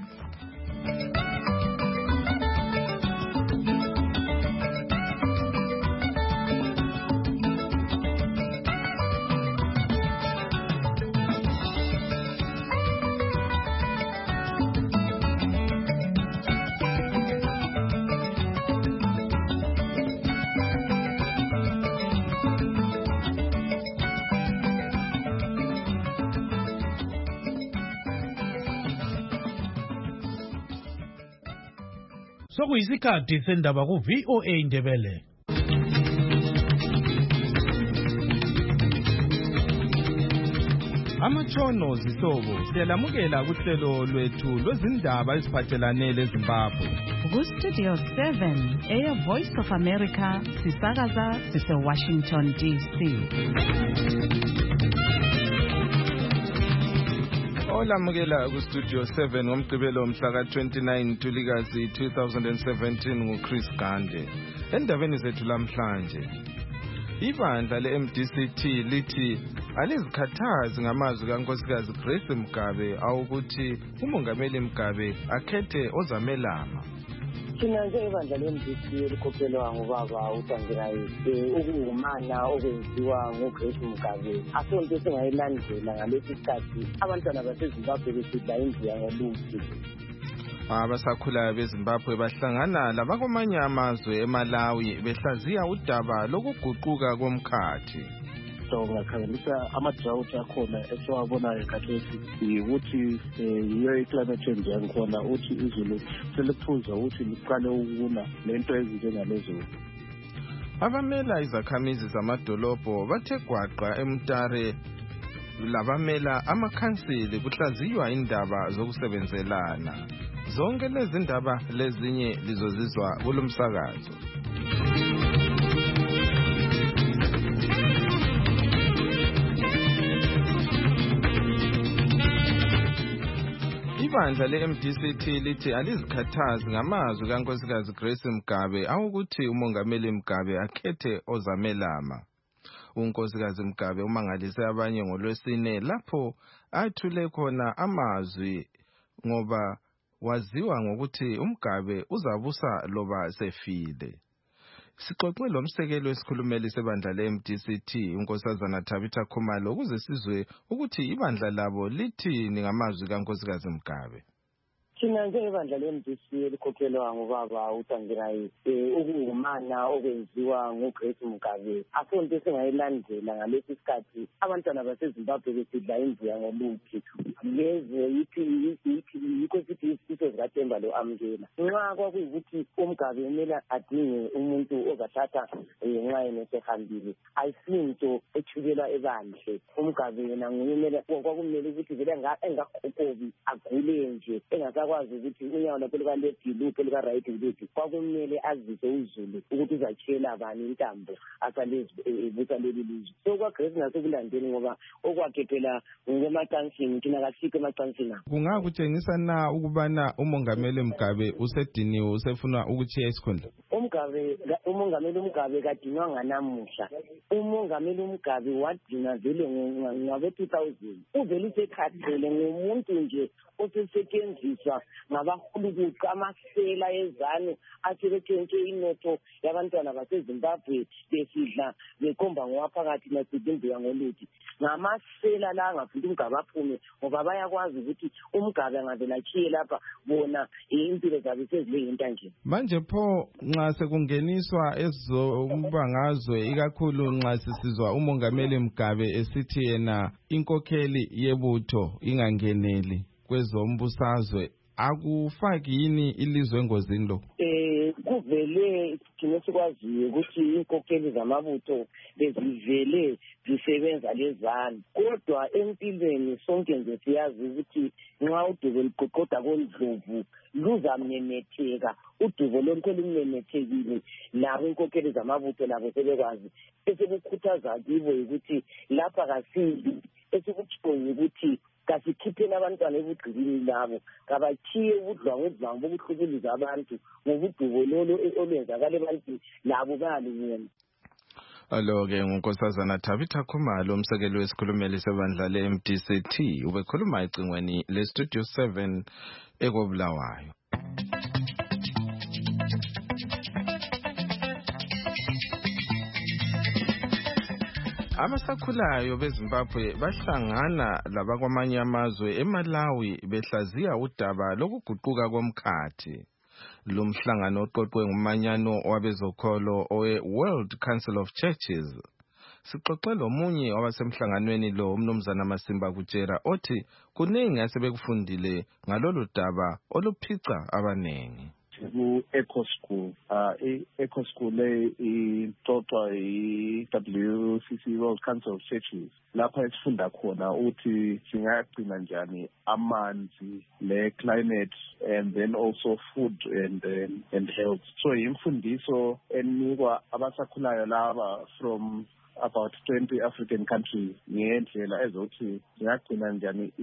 Sokuyisikhathi sendaba ku V O A Ndebele. Amatshono zisobo siyalamukela kuhlelo lwethu lwezindaba eziphathelane leZimbabwe. Ku Studio seven, Air Voice of America, sisakaza sise Washington D C. Olamukela ku Studio seven ngomgqibelo mhla ka twenty-nine Ntulikazi two thousand seventeen nguChris Gande. Endabeni zethu lamhlanje, ibandla le-M D C T lithi alizikhathazi ngamazwi kaNkosikazi Grace Mugabe awukuthi uMongameli Mugabe akhethe ozamelama. Thina njengebandla le-M D C elikhokhelwa ngubaba uTangirayi ukuwumana okwenziwa nguGrace Mugabe asonto singayilandela ngalesi sikhathi abantwana baseZimbabwe besidla imbuya ngoluthi. Abasakhulayo beZimbabwe bahlangana labakwamanye amazwe eMalawi behlaziya udaba lokuguquka komkhathi. So ngakhangelisa ama-drought akhona esiwabonayo khathesi ukuthi yiyo i-climate change yangikhona uthi izulu seliphuza ukuthi liqale ukuna lento ezinjengalezo. Abamela izakhamizi zamadolobho bathe gwaqa eMtare labamela amakhansili kuhlaziywa indaba zokusebenzelana. Zonke lezi ndaba lezinye lizozizwa kulomsakazo. Ibandla le-M D C T lithi alizikhathazi ngamazwi kaNkosikazi Grace Mugabe awukuthi uMongameli Mugabe akhethe ozamelama. uNkosikazi Mugabe umangalise abanye ngolwesine lapho athule khona amazwi ngoba waziwa ngokuthi uMugabe uzabusa loba sefile. Sixoxe lo msekelo wesikhulumeli sebandla le-M D C T uNkosazana Tabitha Khumalo ukuze sizwe ukuthi ibandla labo lithini ngamazwi kaNkosikazi Mugabe. Thina njengebandla le-M D C elikhokhelwa ngubaba uTangirayi ukuwumana okwenziwa nguGrace Mugabe asonto singayilandela ngalesi sikhathi abantwana baseZimbabwe besidla imbuya ngoluthi. Lezi yithi yikho sithi isifiso zikaThemba lo-amukela nxa kwakuyikuthi uMugabe kumele adinge umuntu ozathatha ngenxa yena esehambile ayisinto ethukela ebandle. uMugabe yena nguye kwakumele ukuthi vele engakhokobi agule nje engasakwazi ukuthi unyawo lapho lika-left yiluphi lika-right yiluphi. Kwakumele azise uzulu ukuthi uzatshela bani intambo asalezibusa leli lizwe. So kwaGrace nasekulandeni ngoba okwakhe phela ngemacansini thina kasikho emacansini. Kungakutshengisa na ukubana uMongameli Mugabe usediniwe usefuna ukuchiya isikhundla? uMugabe uMongameli uMugabe kadinwa nganamuhla. uMongameli uMugabe wadina vele ngabe two thousand. Uvele usekhathele ngumuntu nje osesetshenziswa ngabahulukuqu amasela ezanu asebethenke inotho yabantwana baseZimbabwe besidla bekhomba ngowaphakathi nasidimbuya ngoluthi. Ngamasela la angafuna uMugabe aphume ngoba bayakwazi ukuthi uMugabe angavela achiye lapha bona impilo zabo sezileyinta nje. Manje pho nxa sekungeniswa ezombangazwe ikakhulu nxa sisizwa uMongameli Mugabe esithi yena inkokheli yebutho ingangeneli kwezombusazwe akufaki yini ilizwe engozini lo? Eh kuvele thina sikwaziyo ukuthi inkokheli zamabutho bezivele zisebenza lezana kodwa empilweni sonke nje siyazi ukuthi nxa udubo liqoqoda koNdlovu luzamemetheka. Udubo lonke lumemethekile labo inkokheli zamabutho labo sebekwazi esekukhuthaza kibo ukuthi lapha kasindi esikutshoyo ukuthi kasikhipheni abantwana ebugqilini labo kabachiye ubudlwangudlwangu bokuhlukuliza abantu ngobudubo lolo olwenzakala ebantwini labo bayalingena. Alo-ke nguNkosazana Tabitha Khumalo umsekeli wesikhulumeli sebandla le-M D C T ubekhuluma ecingweni le-Studio seven ekobulawayo. Abasakhulayo beZimbabwe bahlangana labakwamanye amazwe eMalawi behlaziya udaba lokuguquka komkhathi. Lo mhlangano oqoqwe ngumanyano wabezokholo owe-World Council of Churches. Sixoxe lomunye wabasemhlanganweni lo umnumzana Masimba Kutshera othi kuningi asebekufundile ngalolu daba oluphica abanengi. ku-eco school uh, i-eco school le ixoxwa i-W C C, World Council of Churches, lapha esifunda khona ukuthi singagcina njani amanzi, le climate, and then also food and um, and health. So imfundiso enikwa abasakhulayo laba from about twenty African countries ngendlela ezokuthi singagcina njani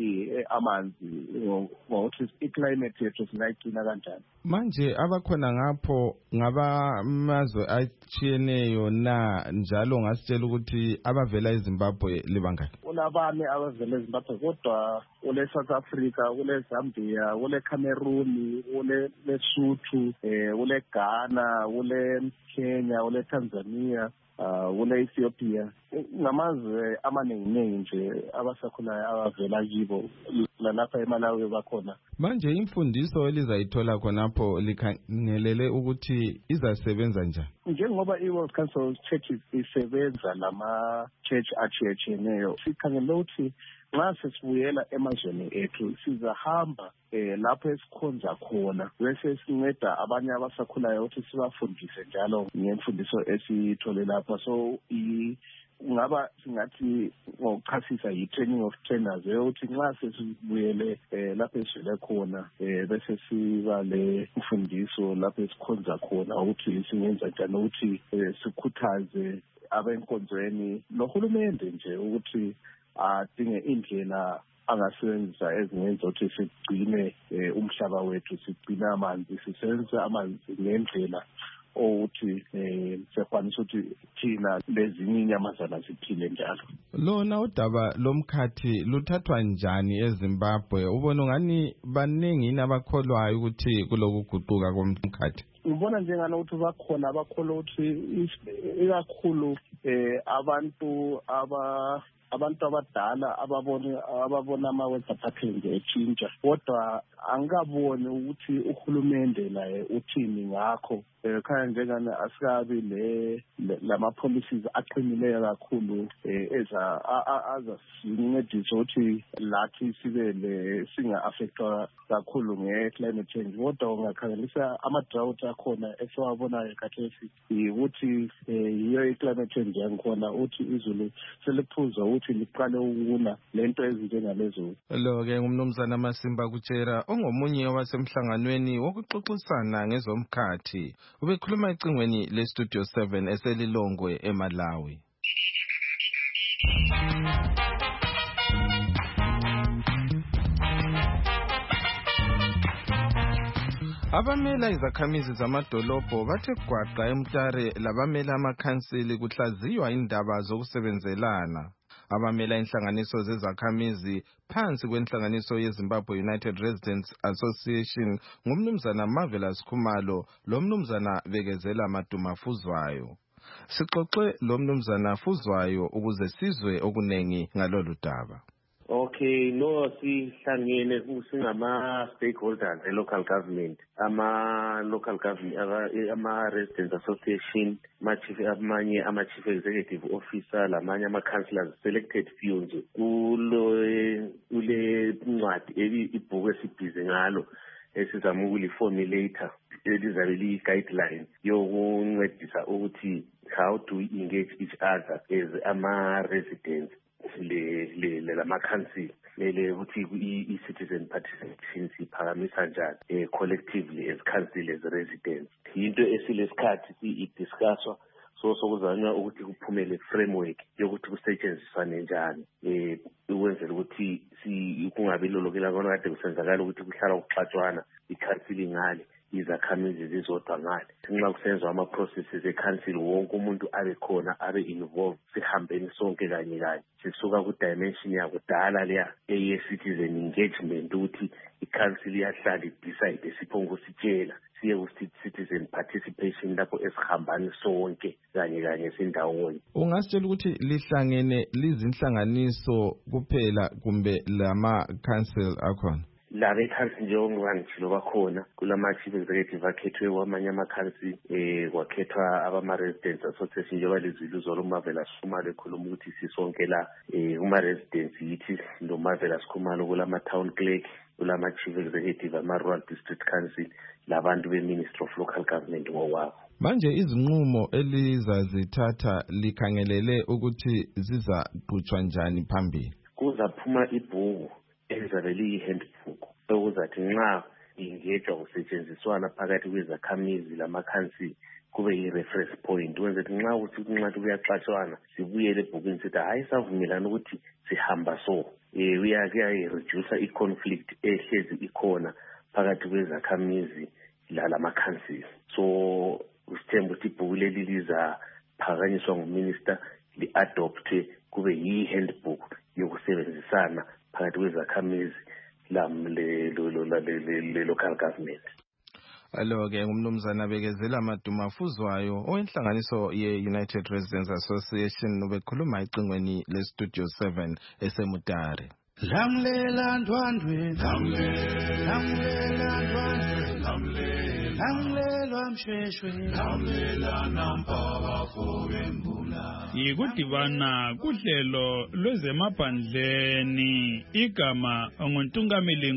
amanzi ngokuthi i-climate yethu singayigcina kanjani. Manje abakhona ngapho ngabamazwe atshiyeneyo na, njalo ngasitshela ukuthi abavela eZimbabwe libangani? Kunabanye abavela eZimbabwe kodwa kule South Africa, kule Zambia, kule Cameroon, kule Lesotho, eh kule Ghana, kule Kenya, kule Tanzania, uh kule Ethiopia. Ngamazwe amaningi nje abasakhulayo abavela kibo lalapha eMalawi bakhona. Manje imfundiso elizayithola khonapho likhangelele ukuthi izasebenza njani? Njengoba i-World Council of Churches isebenza lama church achiyechiyeneyo, sikhangele ukuthi nxa sesibuyela emazweni ethu sizahamba eh lapho esikhonza khona bese sinceda abanye abasakhulayo ukuthi sibafundise njalo ngemfundiso esithole lapha. So i ngaba singathi ngokuchasisa yi-training of trainers ukuthi nxa sesibuyele lapho esivele khona bese siba le mfundiso lapho esikhonza khona ukuthi singenza njani ukuthi sikhuthaze abenkonzweni nohulumende nje ukuthi adinge indlela angasebenzisa ezingenza ukuthi sigcine umhlaba wethu, sigcine amanzi, sisebenzise amanzi ngendlela ukuthi eh sekwanisa ukuthi thina lezinye inyamazana ziphile njalo. Lona udaba lomkhathi luthathwa njani eZimbabwe? Ubona ngani baningi abakholwayo ukuthi kulokuguquka komkhathi? Ngibona njengana ukuthi bakhona abakholwa ukuthi ikakhulu eh abantu aba abantu abadala ababona ababona ama-weather patterns etshintsha, kodwa angikaboni ukuthi uhulumende naye uthini ngakho. Khaya njengana asikabi le lama-policies aqinileyo kakhulu eza azasincedisa ukuthi lathi sibe le singa-affectwa kakhulu nge-climate change. Kodwa ungakhangelisa ama-drought akhona esiwabonayo khathesi ukuthi yiyo i-climate change yangikhona ukuthi izulu seliphuza ukuthi liqale ukuna lento ezinjengalezo. Lo-ke ngumnumzana Masimba Kutshera ongomunye wasemhlanganweni wokuxoxisana ngezomkhathi. Ubekhuluma ecingweni le-Studio seven eselilongwe eMalawi. Abamela izakhamizi zamadolobho bathe gwaqa eMtare labamela amakhansili kuhlaziywa indaba zokusebenzelana. Abamela inhlanganiso zezakhamizi phansi kwenhlanganiso yeZimbabwe United Residents Association ngumnumzana Marvelous Khumalo lomnumzana Bekezela Maduma Fuzwayo. Sixoxe lomnumzana Fuzwayo ukuze sizwe okunengi ngalolu daba. Okay, no sihlangene singama stakeholders e-local government, ama local government, ama residents association, ma chief amanye ama chief executive officer, lamanye ama councillors selected few nje kulo ule ncwadi ibhuku esibhize ngalo esizama ukuliformulator elizabe liyi guideline yokuncedisa ukuthi how to engage each other as ama residents le le lama council lele ukuthi i-citizen participation siphakamisa njani eh collectively as council as residents. Into esilesikhathi si-discusswa so sokuzanywa ukuthi kuphumele framework yokuthi kusetshenziswane njani eh ukwenzela ukuthi si kungabi lolokela kona kade kusenzakala ukuthi kuhlala ukuxatshwana i-council ngale izakhamizi zizodwa ngale. Nxa kusenzwa ama-processes e-council wonke umuntu abe khona abe involved sihambeni sonke kanye kanye sisuka ku-dimension yakudala leya eye-citizen engagement ukuthi i-council iyahlala idecide siphongo sitshela siye ku-citizen participation lapho esihambani sonke kanye kanye sindawonye. Ungasitshela ukuthi lihlangene lizinhlanganiso kuphela kumbe lama-council akhona? Labe council njengoba ngitshilo bakhona kulama chief executive akhethwe kwamanye ama-council eh kwakhethwa abama residents association njengoba lezulu zolo Marvelous Khumalo ekhuluma ukuthi sisonke la eh uma residents yithi lo Marvelous Khumalo kulama town clerk ulama chief executive ama-rural district council labantu be-ministry of local government ngowabo. Manje izinqumo elizazithatha likhangelele ukuthi zizaqhutshwa njani phambili? Kuzaphuma ibhuku elizabe liyi-handbook okuzathi nxa ingejwa kusetshenziswana phakathi kwezakhamizi lamakhansili kube yi-reference point ukwenzela ukuthi nxa ukuthi nxa kuyaxatshwana sibuyele ebhukini sithi hayi savumelana ukuthi sihamba so um kuyayi-reduce i-conflict ehlezi ikhona phakathi kwezakhamizi lamakhansili. So usithemba ukuthi ibhuku leli lizaphakanyiswa nguminister li-adoptwe kube yi-handbook yokusebenzisana phakathi kwezakhamizi le-local government. Alo-ke ngumnumzana Bekezela Madumafuzwayo owenhlanganiso ye-United Residents Association ubekhuluma ecingweni le-Studio seven eseMutare. Lamlela ndwandwe lamlela ndwandwe lamlela msheshwe lamlela nampaba fobembula. Yikudibana kuhlelo lwezemaphandleni igama nguntungameli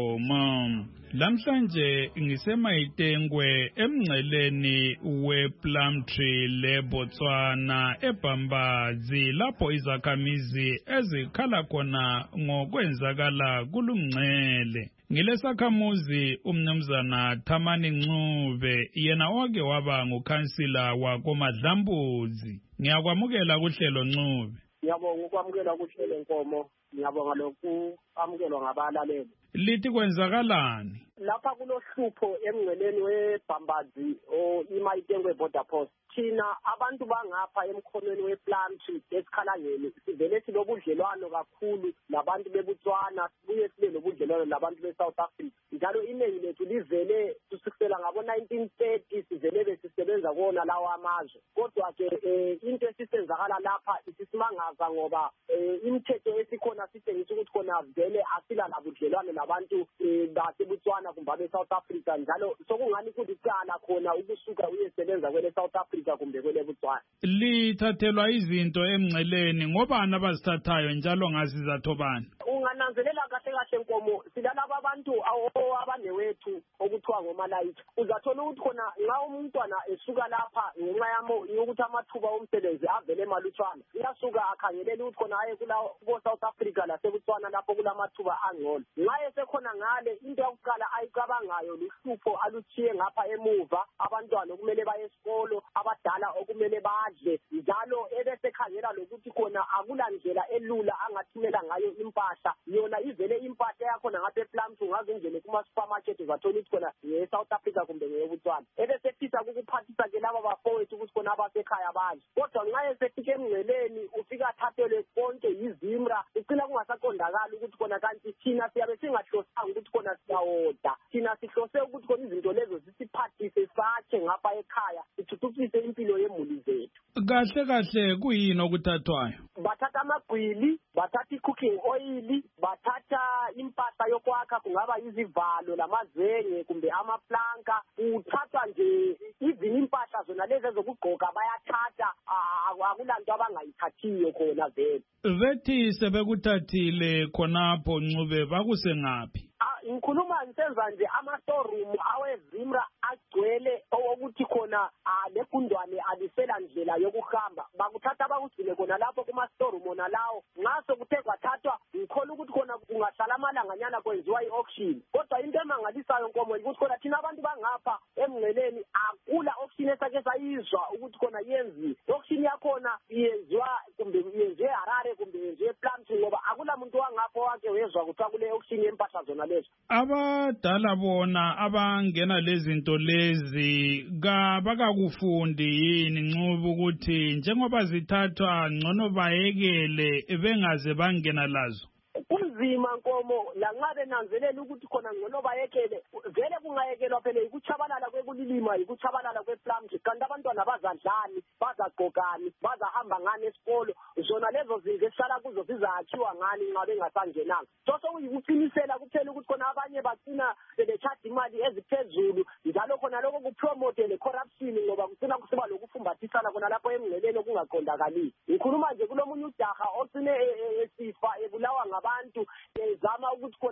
Nkomo. Lamhlanje ngisemayitengwe emngceleni wePlumtree leBotswana eBhambazi lapho izakhamizi ezikhala khona ngokwenzakala kulumngcele. Ngilesakhamuzi umnumzana Thamani Ncube yena wake waba ngukhansila wakoMadlambuzi. Ngiyakwamukela kuhlelo Ncube. Ngiyabonga ukwamukela kuhlelo Nkomo. Ngiyabonga lokhu amukelwa ngabalaleli. Lithi kwenzakalani? Lapha kulohlupho emngceleni weBhambazi o imayitengwe border post. Thina abantu bangapha emkhonweni wePlumtree esikhalangeni sivele silobudlelwano kakhulu labantu beBotswana sibuye sibe lobudlelwano labantu beSouth Africa. Njalo iningi lethu livele kusukela ngabo nineteen thirty sivele besisebenza kuona lawa amazwe. Kodwa ke into esisenzakala lapha isisimangaza ngoba imithetho esikhona sitshengisa ukuthi khona vele asila labudlelwano labantu baseBotswana kumbe beSouth Africa njalo sokungani kulicala khona ukusuka uyesebenza kwele South Africa kumbe kwele Botswana. Lithathelwa izinto emngceleni ngobani abazithathayo njalo ngazizatho bani? Ungananzelela kahle kahle Nkomo silalaba abantu abanewethu okuthiwa ngomalayitha. Uzathola ukuthi khona nxa umntwana esuka lapha ngenxa yamo yokuthi amathuba omsebenzi avele emalutshwana uyasuka akhangelela ukuthi khona aye kula South Africa laseBotswana lapho kulamathuba angcono. Nxa esekhona ngale into yokuqala ayicabangayo luhlupho aluchiye ngapha emuva abantwana okumele baye esikolo abadala okumele badle njalo ebesekhangela lokuthi khona akula ndlela elula angathumela ngayo impahla yona ivele impahla yakhona ngapha ePlumtree ungazingene kuma supermarket uzathola ukuthi khona ye-South Africa kumbe ngeyeBotswana ebesefisa ukuphathisa ke laba bafowethu ukuthi khona abasekhaya badle. Kodwa nxa esefika emngceleni ufika athathelwe konke yizimra icina kungasaqondakala ukuthi khona kanti thina siyabe singahlosanga ukuthi khona siyawoda thina sihlose ukuthi khona izinto lezo zisiphathise sakhe ngapha ekhaya sithuthukise impilo yemuli zethu. Kahle kahle kuyini okuthathwayo? Bathatha amagwili, bathatha i-cooking oil, bathatha impahla yokwakha kungaba izivalo lamazenge kumbe amaplanka. Uthatha nje even impahla zona lezi ezokugqoka bayathatha akulanto abangayithathiyo khona vele. Vethi sebekuthathile khonapho Ncube bakuse ngaphi? Ngikhuluma ngisenza nje ama-storeroom awezimra agcwele owokuthi khona legundwane alisela ndlela yokuhamba bakuthatha bakugcine khona lapho kuma-storeroom ona lawo ngaso kuthe kwathathwa ngikhola ukuthi khona kungahlala amalanganyana kwenziwa i-auction. Kodwa into emangalisayo Nkomo ukuthi khona thina abantu bangapha emngceleni akula auction esake sayizwa ukuthi khona yenziwe. I-auction yakhona yenziwa kumbe yenziwe eHarare kumbe yenziwe ePlumtree ngoba akula muntu wangapha wake wezwa kuthiwa kule auction yempahla zona lezo. Abadala bona abangena lezinto lezi kabakakufundi yini Ncube ukuthi njengoba zithathwa ngcono bayekele bengaze bangena lazo? Kunzima Nkomo lanxa benanzelela ukuthi khona ngcono bayekele vele kungayekelwa phela ikuchabalala kwekulilima ikuchabalala kwePlumtree kanti abantwana bazadlani bazagqokani bazahamba ngani esikolo zona lezo zinto esihlala kuzo zizakhiwa ngani nxa bengasangenanga. Sose uyikuqinisela kuphela ukuthi khona abanye bagcina bethatha imali eziphezulu njalo khona lokho kupromote le corruption ngoba kucina kusiba lokufumbathisana khona lapho emngceleni okungaqondakali. Ngikhuluma nje kulomunye ujaha ocine esifa ebulawa ngabantu ezama ukuthi khona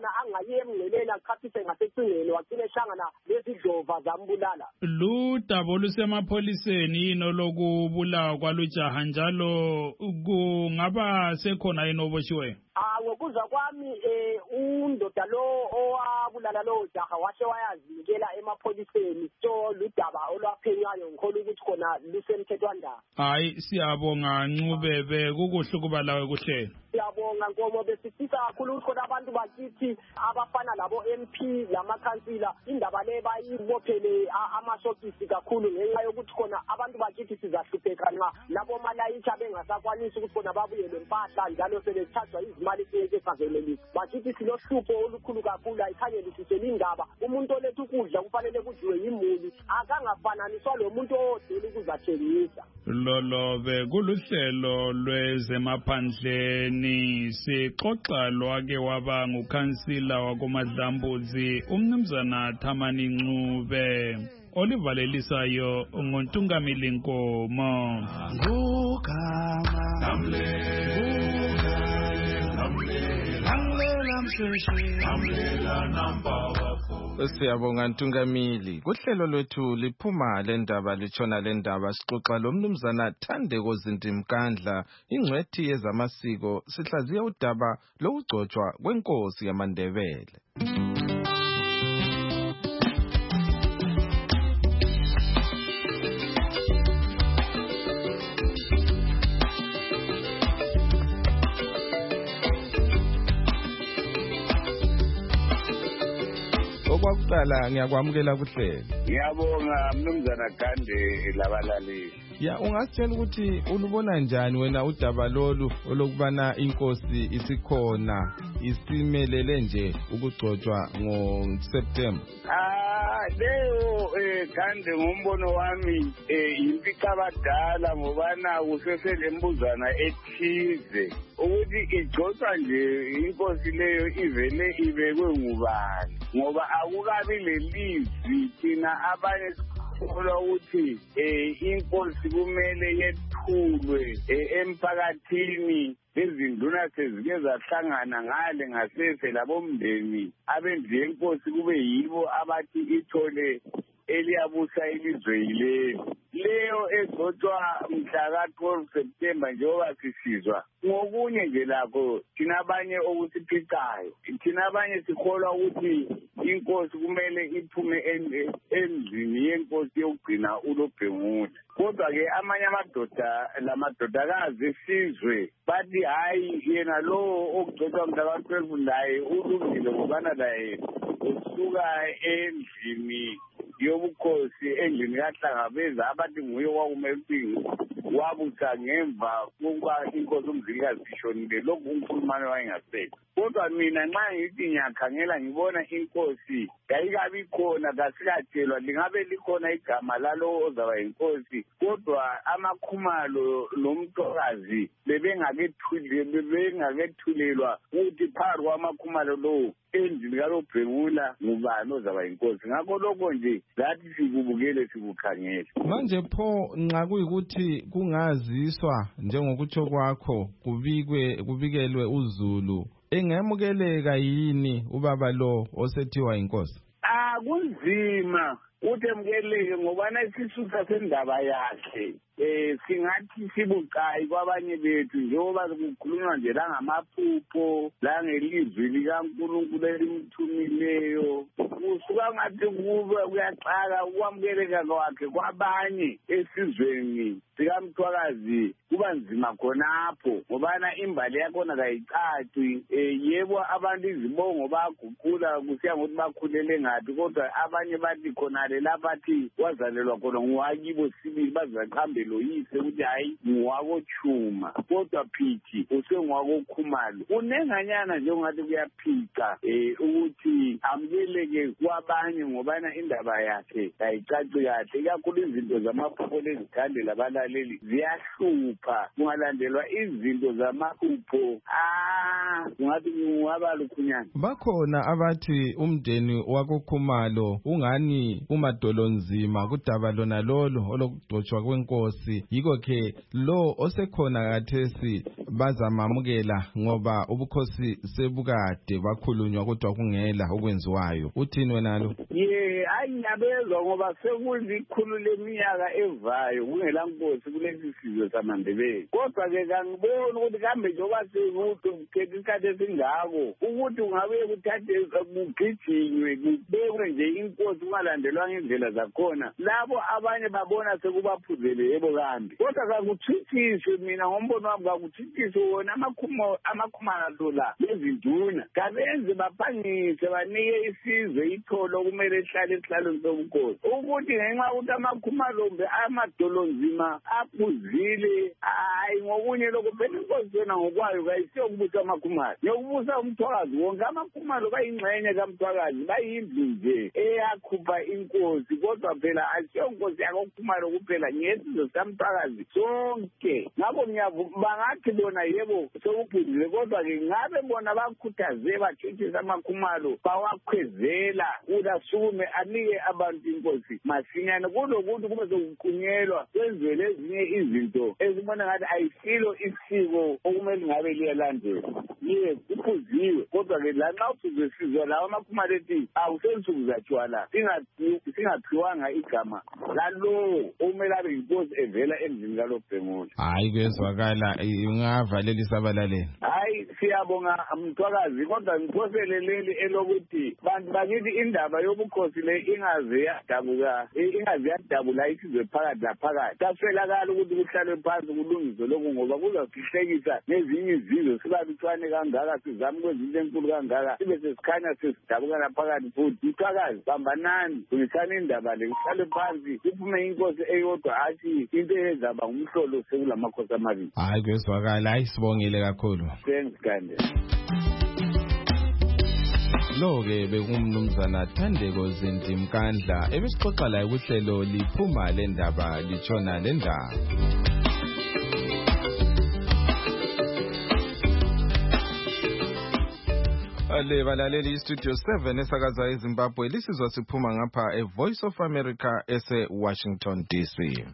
khona angayi emngceleni achaphise ngasecingweni wagcine ehlangana lezidlova zambulala. Ludaba olusemapholiseni yini olokubulawa kwalujaha njalo kungaba sekhona yini oboshiweyo? Ah, ngokuzwa kwami eh undoda lo owabulala lo jaha washe wayazinikela emapholiseni, so ludaba olwaphenywayo ngikholwa ukuthi khona lusemthethwandaba. Hayi, siyabonga Ncubebe, kukuhle kuba lawe kuhlelo. Siyabonga Nkomo, besifisa kakhulu ukuthi khona abantu bakithi abafana labo M P lamakhansila indaba le bayibophele amasokisi kakhulu ngenxa yokuthi khona abantu bakithi sizahlupheka nxa labo malayitsha bengasakwanisi ukuthi khona babuyele empahla njalo sebethathwa izimali keke savelelisa. Bakithi silohlupho olukhulu kakhulu, ayikhangelisisele indaba. Umuntu oletha ukudla kufanele kudliwe yimuli, akangafananiswa lo muntu odela ukuzathengisa. Lolobe kuluhlelo lwezemaphandleni sixoxa lwake waba ngukhansila wakoMadlambuzi umnumzana Thamani Ncube olivalelisayo ngoNtungamili Nkomo. Siyabonga Ntungamili. Kuhlelo lwethu liphuma lendaba litshona lendaba sixoxa lomnumzana Thandeko Zindimkandla ingcwethi yezamasiko sihlaziya udaba lokugcotshwa kwenkosi yamaNdebele. Kwakuqala ngiyakwamukela kuhlelo. Ngiyabonga mnumzana Gande labalaleli. Ya ungasitshela ukuthi ulubona njani wena udaba lolu olokubana inkosi isikhona isimelele nje ukugcotshwa ngoSeptember? Ah leyo eh Gande ngombono wami eh impika abadala ngobana kusesele mbuzana ethize ukuthi igcotshwa nje inkosi leyo ivele ibekwe ngubani ngoba akukabi lelizwi thina abanye sikholwa ukuthi eh inkosi kumele yethulwe emphakathini izinduna sezike zahlangana ngale ngasese labomndeni abenzi yenkosi kube yibo abathi ithole eliyabusa ilizwe yileli leyo egcotshwa mhla ka twelve September njengoba sisizwa ngokunye nje lakho thina abanye okusiphicayo thina abanye sikholwa ukuthi inkosi kumele iphume endlini yenkosi yokugcina uLobhengula kodwa ke amanye amadoda lamadodakazi esizwe bathi hayi yena lo okugcotshwa mhla ka twelve naye ulungile ngobana naye usuka endlini yobukhosi endlini kaHlangabeza abathi nguye wakumele ukuthi wabusa ngemva kokuba inkosi uMzilikazi ishonile lokhu uNkhulumane wayengasekho kodwa mina nxa ngithi ngiyakhangela ngibona inkosi yayikabi khona kasikatshelwa lingabe likhona igama lalo ozaba inkosi kodwa amakhumalo lomthokazi bebengakethulelwa ukuthi phakathi kwamakhumalo lowo endlini kaLobhengula ngubani ozaba inkosi ngakho lokho nje lathi sikubukele sikukhangele manje pho nxa kuyikuthi kungaziswa njengokutsho kwakho kubikwe kubikelwe uZulu engemukeleka yini ubaba lo osethiwa inkosi? Ah kunzima uthi emukeleke ngoba nasisusa sendaba yakhe eh singathi sibucayi kwabanye bethu njengoba kukhulunywa nje la ngamaphupho la ngelizwi likaNkulunkulu elimthumileyo kusuka ngathi kube kuyaxaka ukwamukeleka kwakhe kwabanye esizweni sikamthwakazi kuba nzima khonapho ngobana imbali yakhona kayicaci yebo abantu izibongo baguqula kusiya ngokuthi bakhulele ngaphi kodwa abanye bathi khonale laphathi wazalelwa khona ngowakibo sibili bazaqhambe loyise ukuthi hayi ngwakochuma kodwa phithi usengwakokhumalo unenganyana njengathi kuyaphica eh ukuthi amukeleke kwabanye ngobana indaba yakhe ayicaci kahle ikakhulu izinto zamaphupho lezigande labalaleli ziyahlupha kungalandelwa izinto zamaphupho ah ungathi ngwaba lukhunyana bakhona abathi umndeni wakokhumalo ungani umadolonzima kudaba lona lolo olokugcotshwa kwenkosi ubukhosi. Yiko ke lo osekhona kathesi bazamamukela ngoba ubukhosi sebukade bakhulunywa kodwa kungela okwenziwayo. Uthini wena lo? Ye ayiyabezwa ngoba sekulikhulu leminyaka evayo kungela nkosi kulesi sizwe samaNdebele. Kodwa ke kangiboni ukuthi kambe njengoba sekukhetha isikhathi esingako ukuthi ungabe kuthathe kugijinywe kubekwe nje inkosi kungalandelwa ngendlela zakhona. Labo abanye babona sekubaphuzele yebo kambi. Kodwa kakuthuthise mina ngombono wami kakuthuthise wona amakhuma amakhumalo la lezinduna. Kabenze baphangise banike isizwe itholo kumele ihlale esihlalweni sobukhosi. Ukuthi ngenxa ukuthi amakhumalo amadolonzima aphuzile hayi ngokunye lokho phela inkosi yona ngokwayo kayisiyo ukubusa amakhumalo. Yokubusa umthwakazi wonke amakhumalo bayingxenye kaMthwakazi bayindlu nje eyakhupha inkosi kodwa phela asiyo inkosi yakokhumalo kuphela ngesizwe saMthwakazi sonke. Ngakho ngiyavuma bangathi bona yebo sokuphuzile kodwa ke ngabe bona bakhuthaze bathuthisa amakhumalo bawakhwezela udasukume anike abantu inkosi masinyane kulokuthi kube sokuqunyelwa kwenziwe lezinye izinto ezibona ngathi ayisilo isiko okumele ngabe liyalandelwa. Ye kuphuziwe kodwa ke la nxa uphuzwe sizwe lawo amakhumalo ethi awusensuku zatshwala singaphiwanga igama lalowo okumele abe yinkosi evela emzini kalobhengula. Hayi kuyezwakala ungavalelisa abalaleli. Hayi siyabonga Mthwakazi kodwa ngiphosele leli elokuthi bantu bakithi indaba yobukhosi le ingaze yadabuka ingaze yadabula isizwe phakathi laphakathi. Kaswelakala ukuthi kuhlalwe phansi kulungiswe lokhu ngoba kuzasihlekisa nezinye izizwe sibalutshwane kangaka sizame kwezinto enkulu kangaka sibe sesikhanya sesidabuka laphakathi futhi. Mthwakazi bambanani kulithana indaba le kuhlalwe phansi kuphume inkosi eyodwa athi into ezaba ngumhlolo sekulamakhosi amabili. Hayi kuyezwakala hayi sibongile kakhulu. Thanks Gande. Lo-ke bekumnumzana Thandeko Zindimkandla ebesixoxa laye kuhlelo liphuma le ndaba litshona le ndaba. Ale balaleli istudio seven esakaza eZimbabwe lisizwa siphuma ngapha eVoice of America ese Washington D C.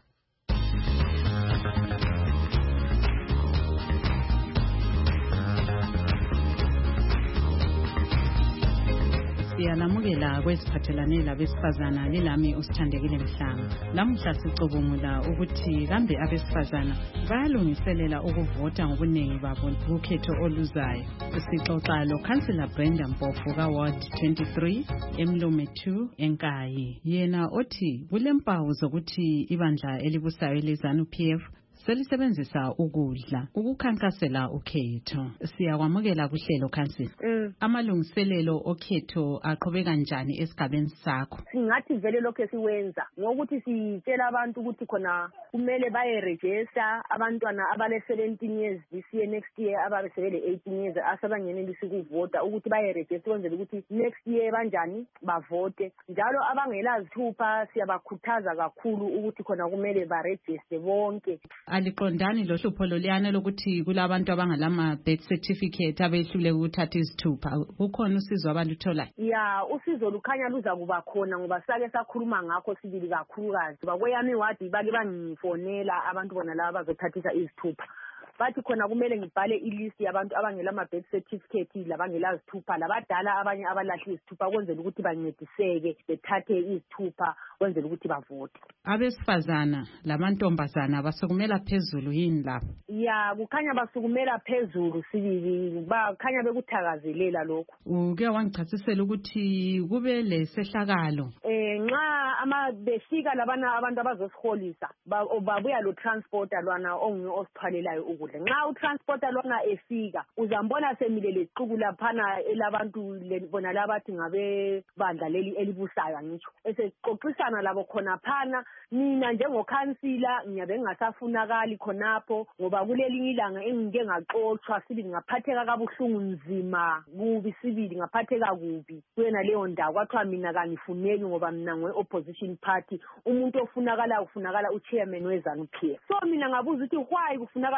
Siyalamukela kweziphathelane labesifazana lilami usithandekile Mhlanga. Lamuhla sicubungula ukuthi kambe abesifazana bayalungiselela ukuvota ngobuningi babo kukhetho oluzayo. Sixoxa lo Councillor Brenda Mpofu ka Ward twenty-three eMlume two eNkayi. Yena othi kulempawu zokuthi ibandla elibusayo leZANU P F selisebenzisa ukudla ukukhankasela ukhetho. Siyakwamukela kuhlelo Council. Mm. Amalungiselelo okhetho aqhubeka kanjani esigabeni sakho? Singathi vele lokho esiwenza ngokuthi sitshela abantu ukuthi khona kumele baye register abantwana abale seventeen years this year next year ababe sebele eighteen years asabangenelisa ukuvota ukuthi baye register kwenzela ukuthi next year banjani bavote. Njalo abangela zithupha siyabakhuthaza kakhulu ukuthi khona kumele ba register bonke. Aliqondani lo hlupho loliyana lokuthi kulabantu abangalama birth certificate abehlule ukuthatha izithupha. Ukhona usizo abaluthola? Ya, usizo lukhanya luza kuba khona ngoba sake sakhuluma ngakho sibili kakhulukazi. Bakweyami wadi bake bangifonela abantu bona laba bazothathisa izithupha. Bathi khona kumele ngibhale ilist yabantu abangela ama birth certificate labangela izithupha labadala abanye abalahla izithupha kwenzela ukuthi bancediseke bethathe izithupha kwenzela ukuthi bavote. Abesifazana lamantombazana basukumela phezulu yini lapho? Ya, kukhanya basukumela phezulu sibili bakhanya bekuthakazelela lokho. Uke wangichasisela ukuthi kube lesehlakalo. Eh nxa ama befika labana abantu abazosiholisa babuya lo transporter lwana onguye osiphalelayo ukudla. Nxa utransporter lona efika uzambona semilele iqhubu laphana elabantu bona labathi ngabe bandla leli elibusayo ngitsho. Esexoxisana labo khona phana mina njengokhansila ngiyabe ngingasafunakali khonapho ngoba kuleli ilanga engike ngaxoxwa sibili ngaphatheka kabuhlungu nzima kubi sibili ngaphatheka kubi kuyena leyo ndawo kwathiwa mina kangifuneki ngoba mina ngwe opposition party umuntu ofunakala ufunakala uchairman weZANU P F. So mina ngabuza ukuthi why kufunakala uchairman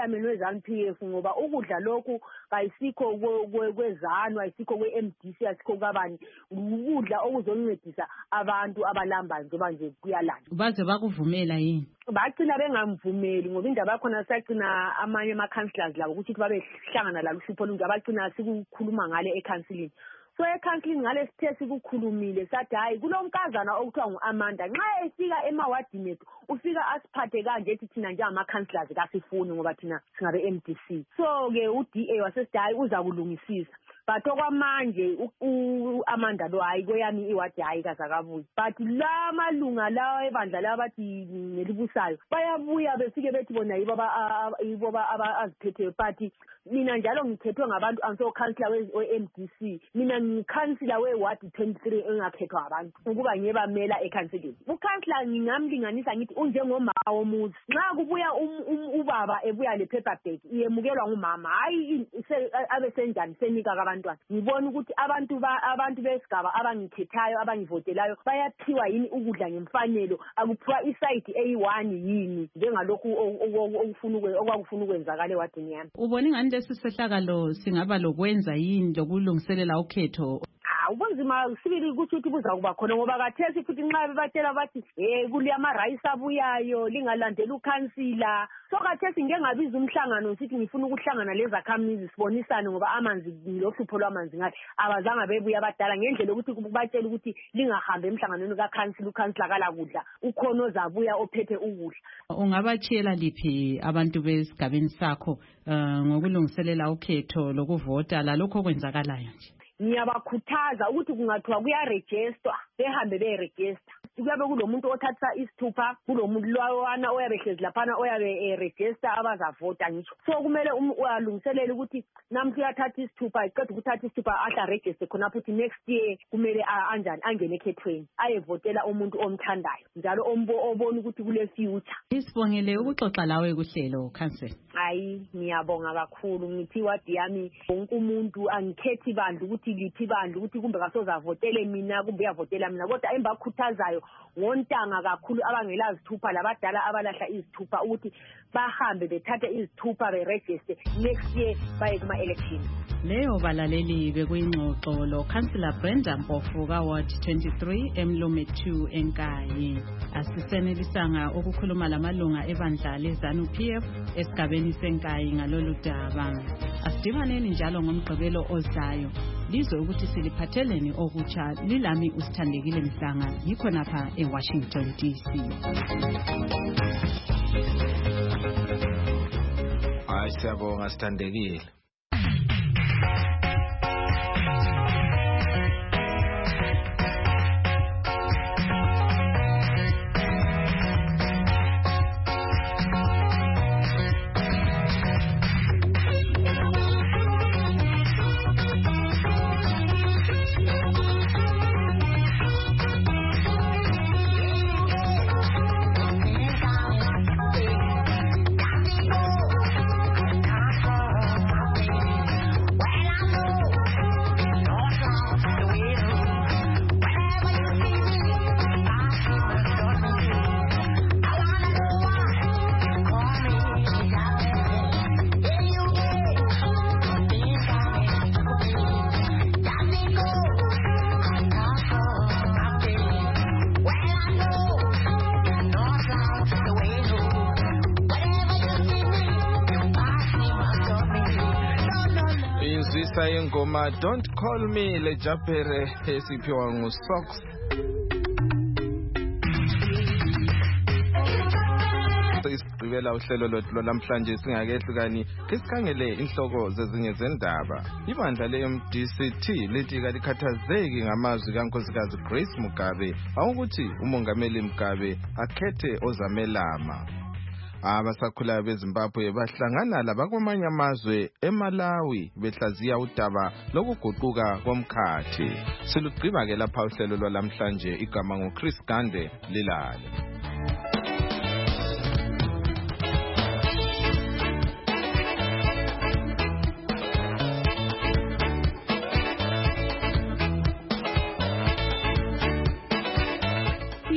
uchairman we-ZANU P F ngoba ukudla lokhu kayisikho kwe-ZANU ayisikho kwe-M D C ayisikho kabani ukudla okuzoncedisa abantu abalambayo njengoba nje kuyalanda. Baze bakuvumela yini? Bagcina bengamvumeli ngoba indaba yakhona sayigcina amanye ama-councillors labo ukuthi babehlangana lalo uhlupho olunje abagcina sikukhuluma ngale ekhansilini. So ekhansilini ngale sithe sikukhulumile sathi hayi kulonkazana okuthiwa ngu-Amanda nxa efika emawadini ethu ufika asiphathe kanje ethi thina njengama-councillors kasifuni ngoba thina singabe-M D C. So-ke u-D A wasesithi hayi uza kulungisisa. But okwamanje u-Amanda lo hayi kweyami iwadi hayi kazakabuyi. But la malunga lawa ebandla laba bathi ngelibusayo bayabuya befike bethi bona yibo yibo abaziphetheyo. But mina njalo ngithethwe ngabantu anso councillor we-M D C. Mina ngikhansila we-ward twenty-three engakhethwa abantu ukuba ngiyebamela ekhansilini. Ukhansila ngingamlinganisa ngithi unjengomama womuzi. Nxa kubuya ubaba ebuya le-paper bag iyemukelwa ngumama hayi abe senjani senika abantwana. Ngibona ukuthi abantu abantu besigaba abangikhethayo abangivotelayo bayaphiwa yini ukudla ngemfanelo akuphiwa iside eyi-one yini njengalokhu okufuna okwakufuna ukwenzakala ewadini yami. Ubona ingani lesi sehlakalo singaba lokwenza yini lokulungiselela ukhetho? Ubunzima sibili ukuthi ukuthi buzakuba khona ngoba kathesi futhi nxa bebatshela bathi eh kuli ama-rice abuyayo lingalandela ukhansila. So kathesi ngeke ngabiza umhlangano sithi ngifuna ukuhlangana lezakhamizi sibonisane ngoba amanzi lohlupho lwamanzi ngathi abazange bebuya abadala ngendlela ukuthi batshela ukuthi lingahambe emhlanganweni kakhansila ukhansila kala kudla ukhona ozabuya ophethe ukudla. Ungabatshela liphi abantu besigabeni sakho ngokulungiselela ukhetho lokuvota lalokho okwenzakalayo nje? Ngiyabakhuthaza ukuthi kungathiwa kuyaregister behambe beregister. Kuyabe kulomuntu othatha isithupha kulomuntu lwana oyabe hlezi laphana oyabe register abazavota ngisho. So kumele alungiselele ukuthi namhla uyathatha isithupha iqeda ukuthatha isithupha ahla register khona futhi next year kumele anjani angene ekhethweni ayevotela umuntu omthandayo njalo obona ukuthi kule future. Isibongele ukuxoxa lawe kuhlelo council. Hayi ngiyabonga kakhulu ngithi wadi yami wonke umuntu angikhethi bandla ukuthi lithi bandla ukuthi kumbe kasozavotele mina kumbe uyavotela mina kodwa embakhuthazayo ngontanga kakhulu abangela izithupha labadala abalahla izithupha ukuthi bahambe bethathe izithupha beregister next year baye kuma election. Leyo balaleli bekuyingxoxo lo Councillor Brenda Mpofu ka Ward twenty-three eMlume two eNkayi. Asisenelisanga ukukhuluma lamalunga ebandla leZANU P F esigabeni seNkayi ngalolu daba. Asidibaneni njalo ngomgqibelo ozayo lizwe ukuthi siliphatheleni okutsha. Lilami uSithandekile Mhlanga ngikhona pha eWashington D C. Hayi siyabonga Sithandekile. Ingoma Don't Call Me le Japere esiphiwa nguSox. Isigqibela uhlelo lothu namhlanje singakehlukani isikhangele inhloko zezinye zendaba. Ibandla le-M D C T lithi kalikhathazeki ngamazwi kaNkosikazi Grace Mugabe awukuthi uMongameli Mugabe akhethe ozamelama. Abasakhulayo beZimbabwe bahlangana labakwamanye amazwe eMalawi behlaziya udaba lokuguquka komkhathi. Silugqiba ke lapha uhlelo lwalamhlanje igama ngoChris Gande lilale.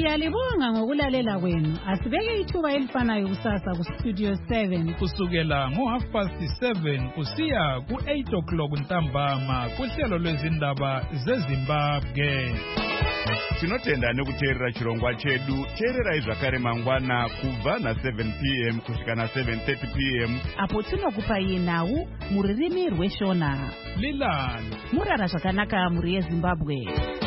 Siyalibonga ngokulalela kwenu. Asibeke ithuba elifanayo kusasa kustudio seven kusukela ngo-half past seven kusiya ku-eight o'clock ntambama kuhlelo lwezindaba zezimbabwe. Tinotenda nekuteerera chirongwa chedu. Teererai zvakare mangwana kubva na-seven p m kusvika na-seven thirty p m apo tinokupai nhau muririmi rweshona. Lilani murara zvakanaka muri yeZimbabwe.